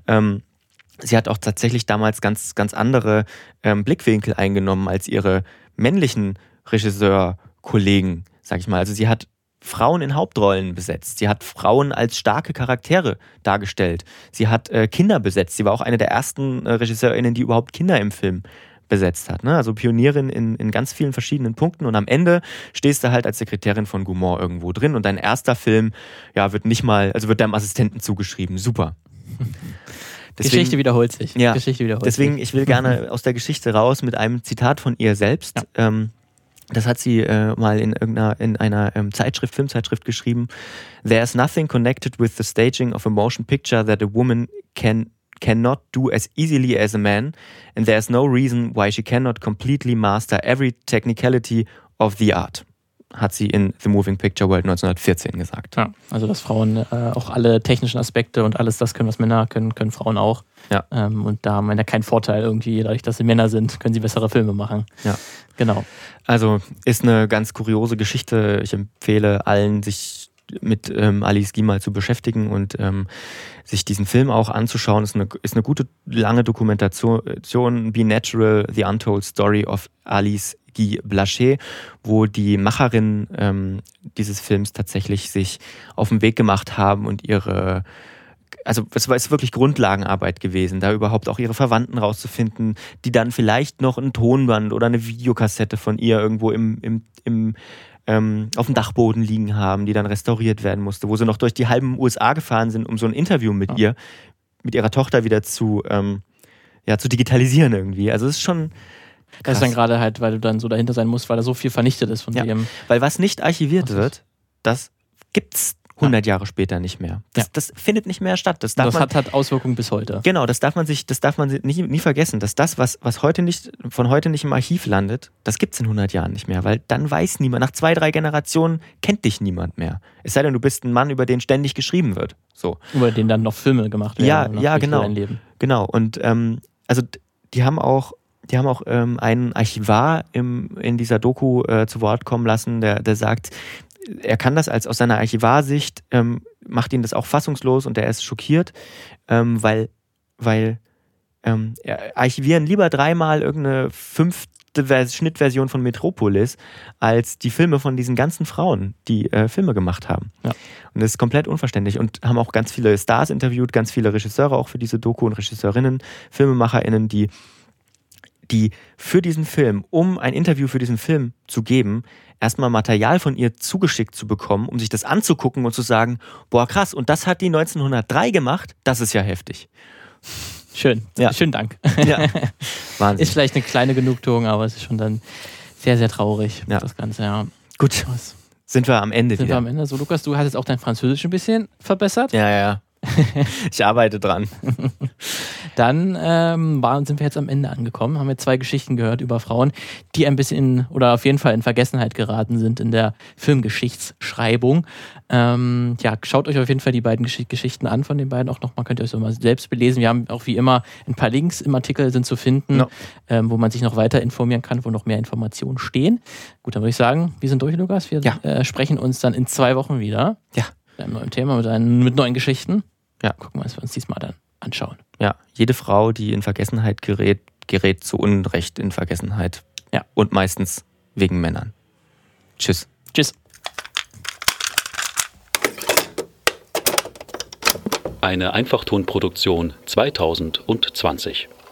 sie hat auch tatsächlich damals ganz, ganz andere Blickwinkel eingenommen als ihre männlichen Regisseurkollegen, sag ich mal. Also sie hat Frauen in Hauptrollen besetzt. Sie hat Frauen als starke Charaktere dargestellt. Sie hat Kinder besetzt. Sie war auch eine der ersten RegisseurInnen, die überhaupt Kinder im Film besetzt hat. Ne? Also Pionierin in ganz vielen verschiedenen Punkten. Und am Ende stehst du halt als Sekretärin von Gaumont irgendwo drin, und dein erster Film wird deinem Assistenten zugeschrieben. Super. Geschichte wiederholt sich. Ja, deswegen, ich will gerne aus der Geschichte raus mit einem Zitat von ihr selbst. Ja. Das hat sie mal in einer Filmzeitschrift geschrieben. There's nothing connected with the staging of a motion picture that a woman cannot do as easily as a man, and there's no reason why she cannot completely master every technicality of the art, hat sie in The Moving Picture World 1914 gesagt. Ja, also dass Frauen auch alle technischen Aspekte und alles das können, was Männer können Frauen auch. Ja. Und da haben Männer keinen Vorteil irgendwie, dadurch, dass sie Männer sind, können sie bessere Filme machen. Ja. Genau. Also ist eine ganz kuriose Geschichte. Ich empfehle allen, sich mit Alice Guy mal zu beschäftigen und sich diesen Film auch anzuschauen. Ist eine gute, lange Dokumentation. Be Natural, The Untold Story of Alice Guy Blaché, wo die Macherinnen dieses Films tatsächlich sich auf den Weg gemacht haben und es ist wirklich Grundlagenarbeit gewesen, da überhaupt auch ihre Verwandten rauszufinden, die dann vielleicht noch ein Tonband oder eine Videokassette von ihr irgendwo auf dem Dachboden liegen haben, die dann restauriert werden musste, wo sie noch durch die halben USA gefahren sind, um so ein Interview mit ihrer Tochter wieder zu digitalisieren irgendwie. Also es ist schon Das ist dann gerade halt, weil du dann so dahinter sein musst, weil da so viel vernichtet ist von dem. Weil was nicht archiviert wird, das gibt's 100 Jahre später nicht mehr. Das findet nicht mehr statt. Das hat Auswirkungen bis heute. Genau, das darf man nie vergessen, dass das, was von heute nicht im Archiv landet, das gibt es in 100 Jahren nicht mehr, weil dann weiß niemand, nach 2, 3 Generationen kennt dich niemand mehr. Es sei denn, du bist ein Mann, über den ständig geschrieben wird. So. Über den dann noch Filme gemacht werden. Ja, genau. Genau. Und also die haben auch einen Archivar in dieser Doku zu Wort kommen lassen, der sagt, er kann das aus seiner Archivarsicht, macht ihn das auch fassungslos und er ist schockiert, weil archivieren lieber 3-mal irgendeine 5. Schnittversion von Metropolis als die Filme von diesen ganzen Frauen, die Filme gemacht haben. Ja. Und das ist komplett unverständlich und haben auch ganz viele Stars interviewt, ganz viele Regisseure auch für diese Doku und Regisseurinnen, FilmemacherInnen, die für diesen Film, um ein Interview für diesen Film zu geben, erstmal Material von ihr zugeschickt zu bekommen, um sich das anzugucken und zu sagen, boah krass, und das hat die 1903 gemacht, das ist ja heftig. Schön, schönen Dank. Ja. Wahnsinn. Ist vielleicht eine kleine Genugtuung, aber es ist schon dann sehr, sehr traurig, das Ganze. Ja. Gut, sind wir am Ende wieder. So, Lukas, du hast jetzt auch dein Französisch ein bisschen verbessert. Ja. Ich arbeite dran. Dann sind wir jetzt am Ende angekommen, haben wir 2 Geschichten gehört über Frauen, die ein bisschen oder auf jeden Fall in Vergessenheit geraten sind in der Filmgeschichtsschreibung. Schaut euch auf jeden Fall die beiden Geschichten an von den beiden auch nochmal, könnt ihr euch so mal selbst belesen. Wir haben auch wie immer ein paar Links im Artikel sind zu finden, wo man sich noch weiter informieren kann, wo noch mehr Informationen stehen. Gut, dann würde ich sagen, wir sind durch, Lukas. Wir sprechen uns dann in 2 Wochen wieder. Ja. Mit einem neuen Thema, mit neuen Geschichten. Ja. Gucken wir, was wir uns diesmal dann anschauen. Ja, jede Frau, die in Vergessenheit gerät zu Unrecht in Vergessenheit. Ja. Und meistens wegen Männern. Tschüss. Tschüss. Eine Einfachtonproduktion 2020.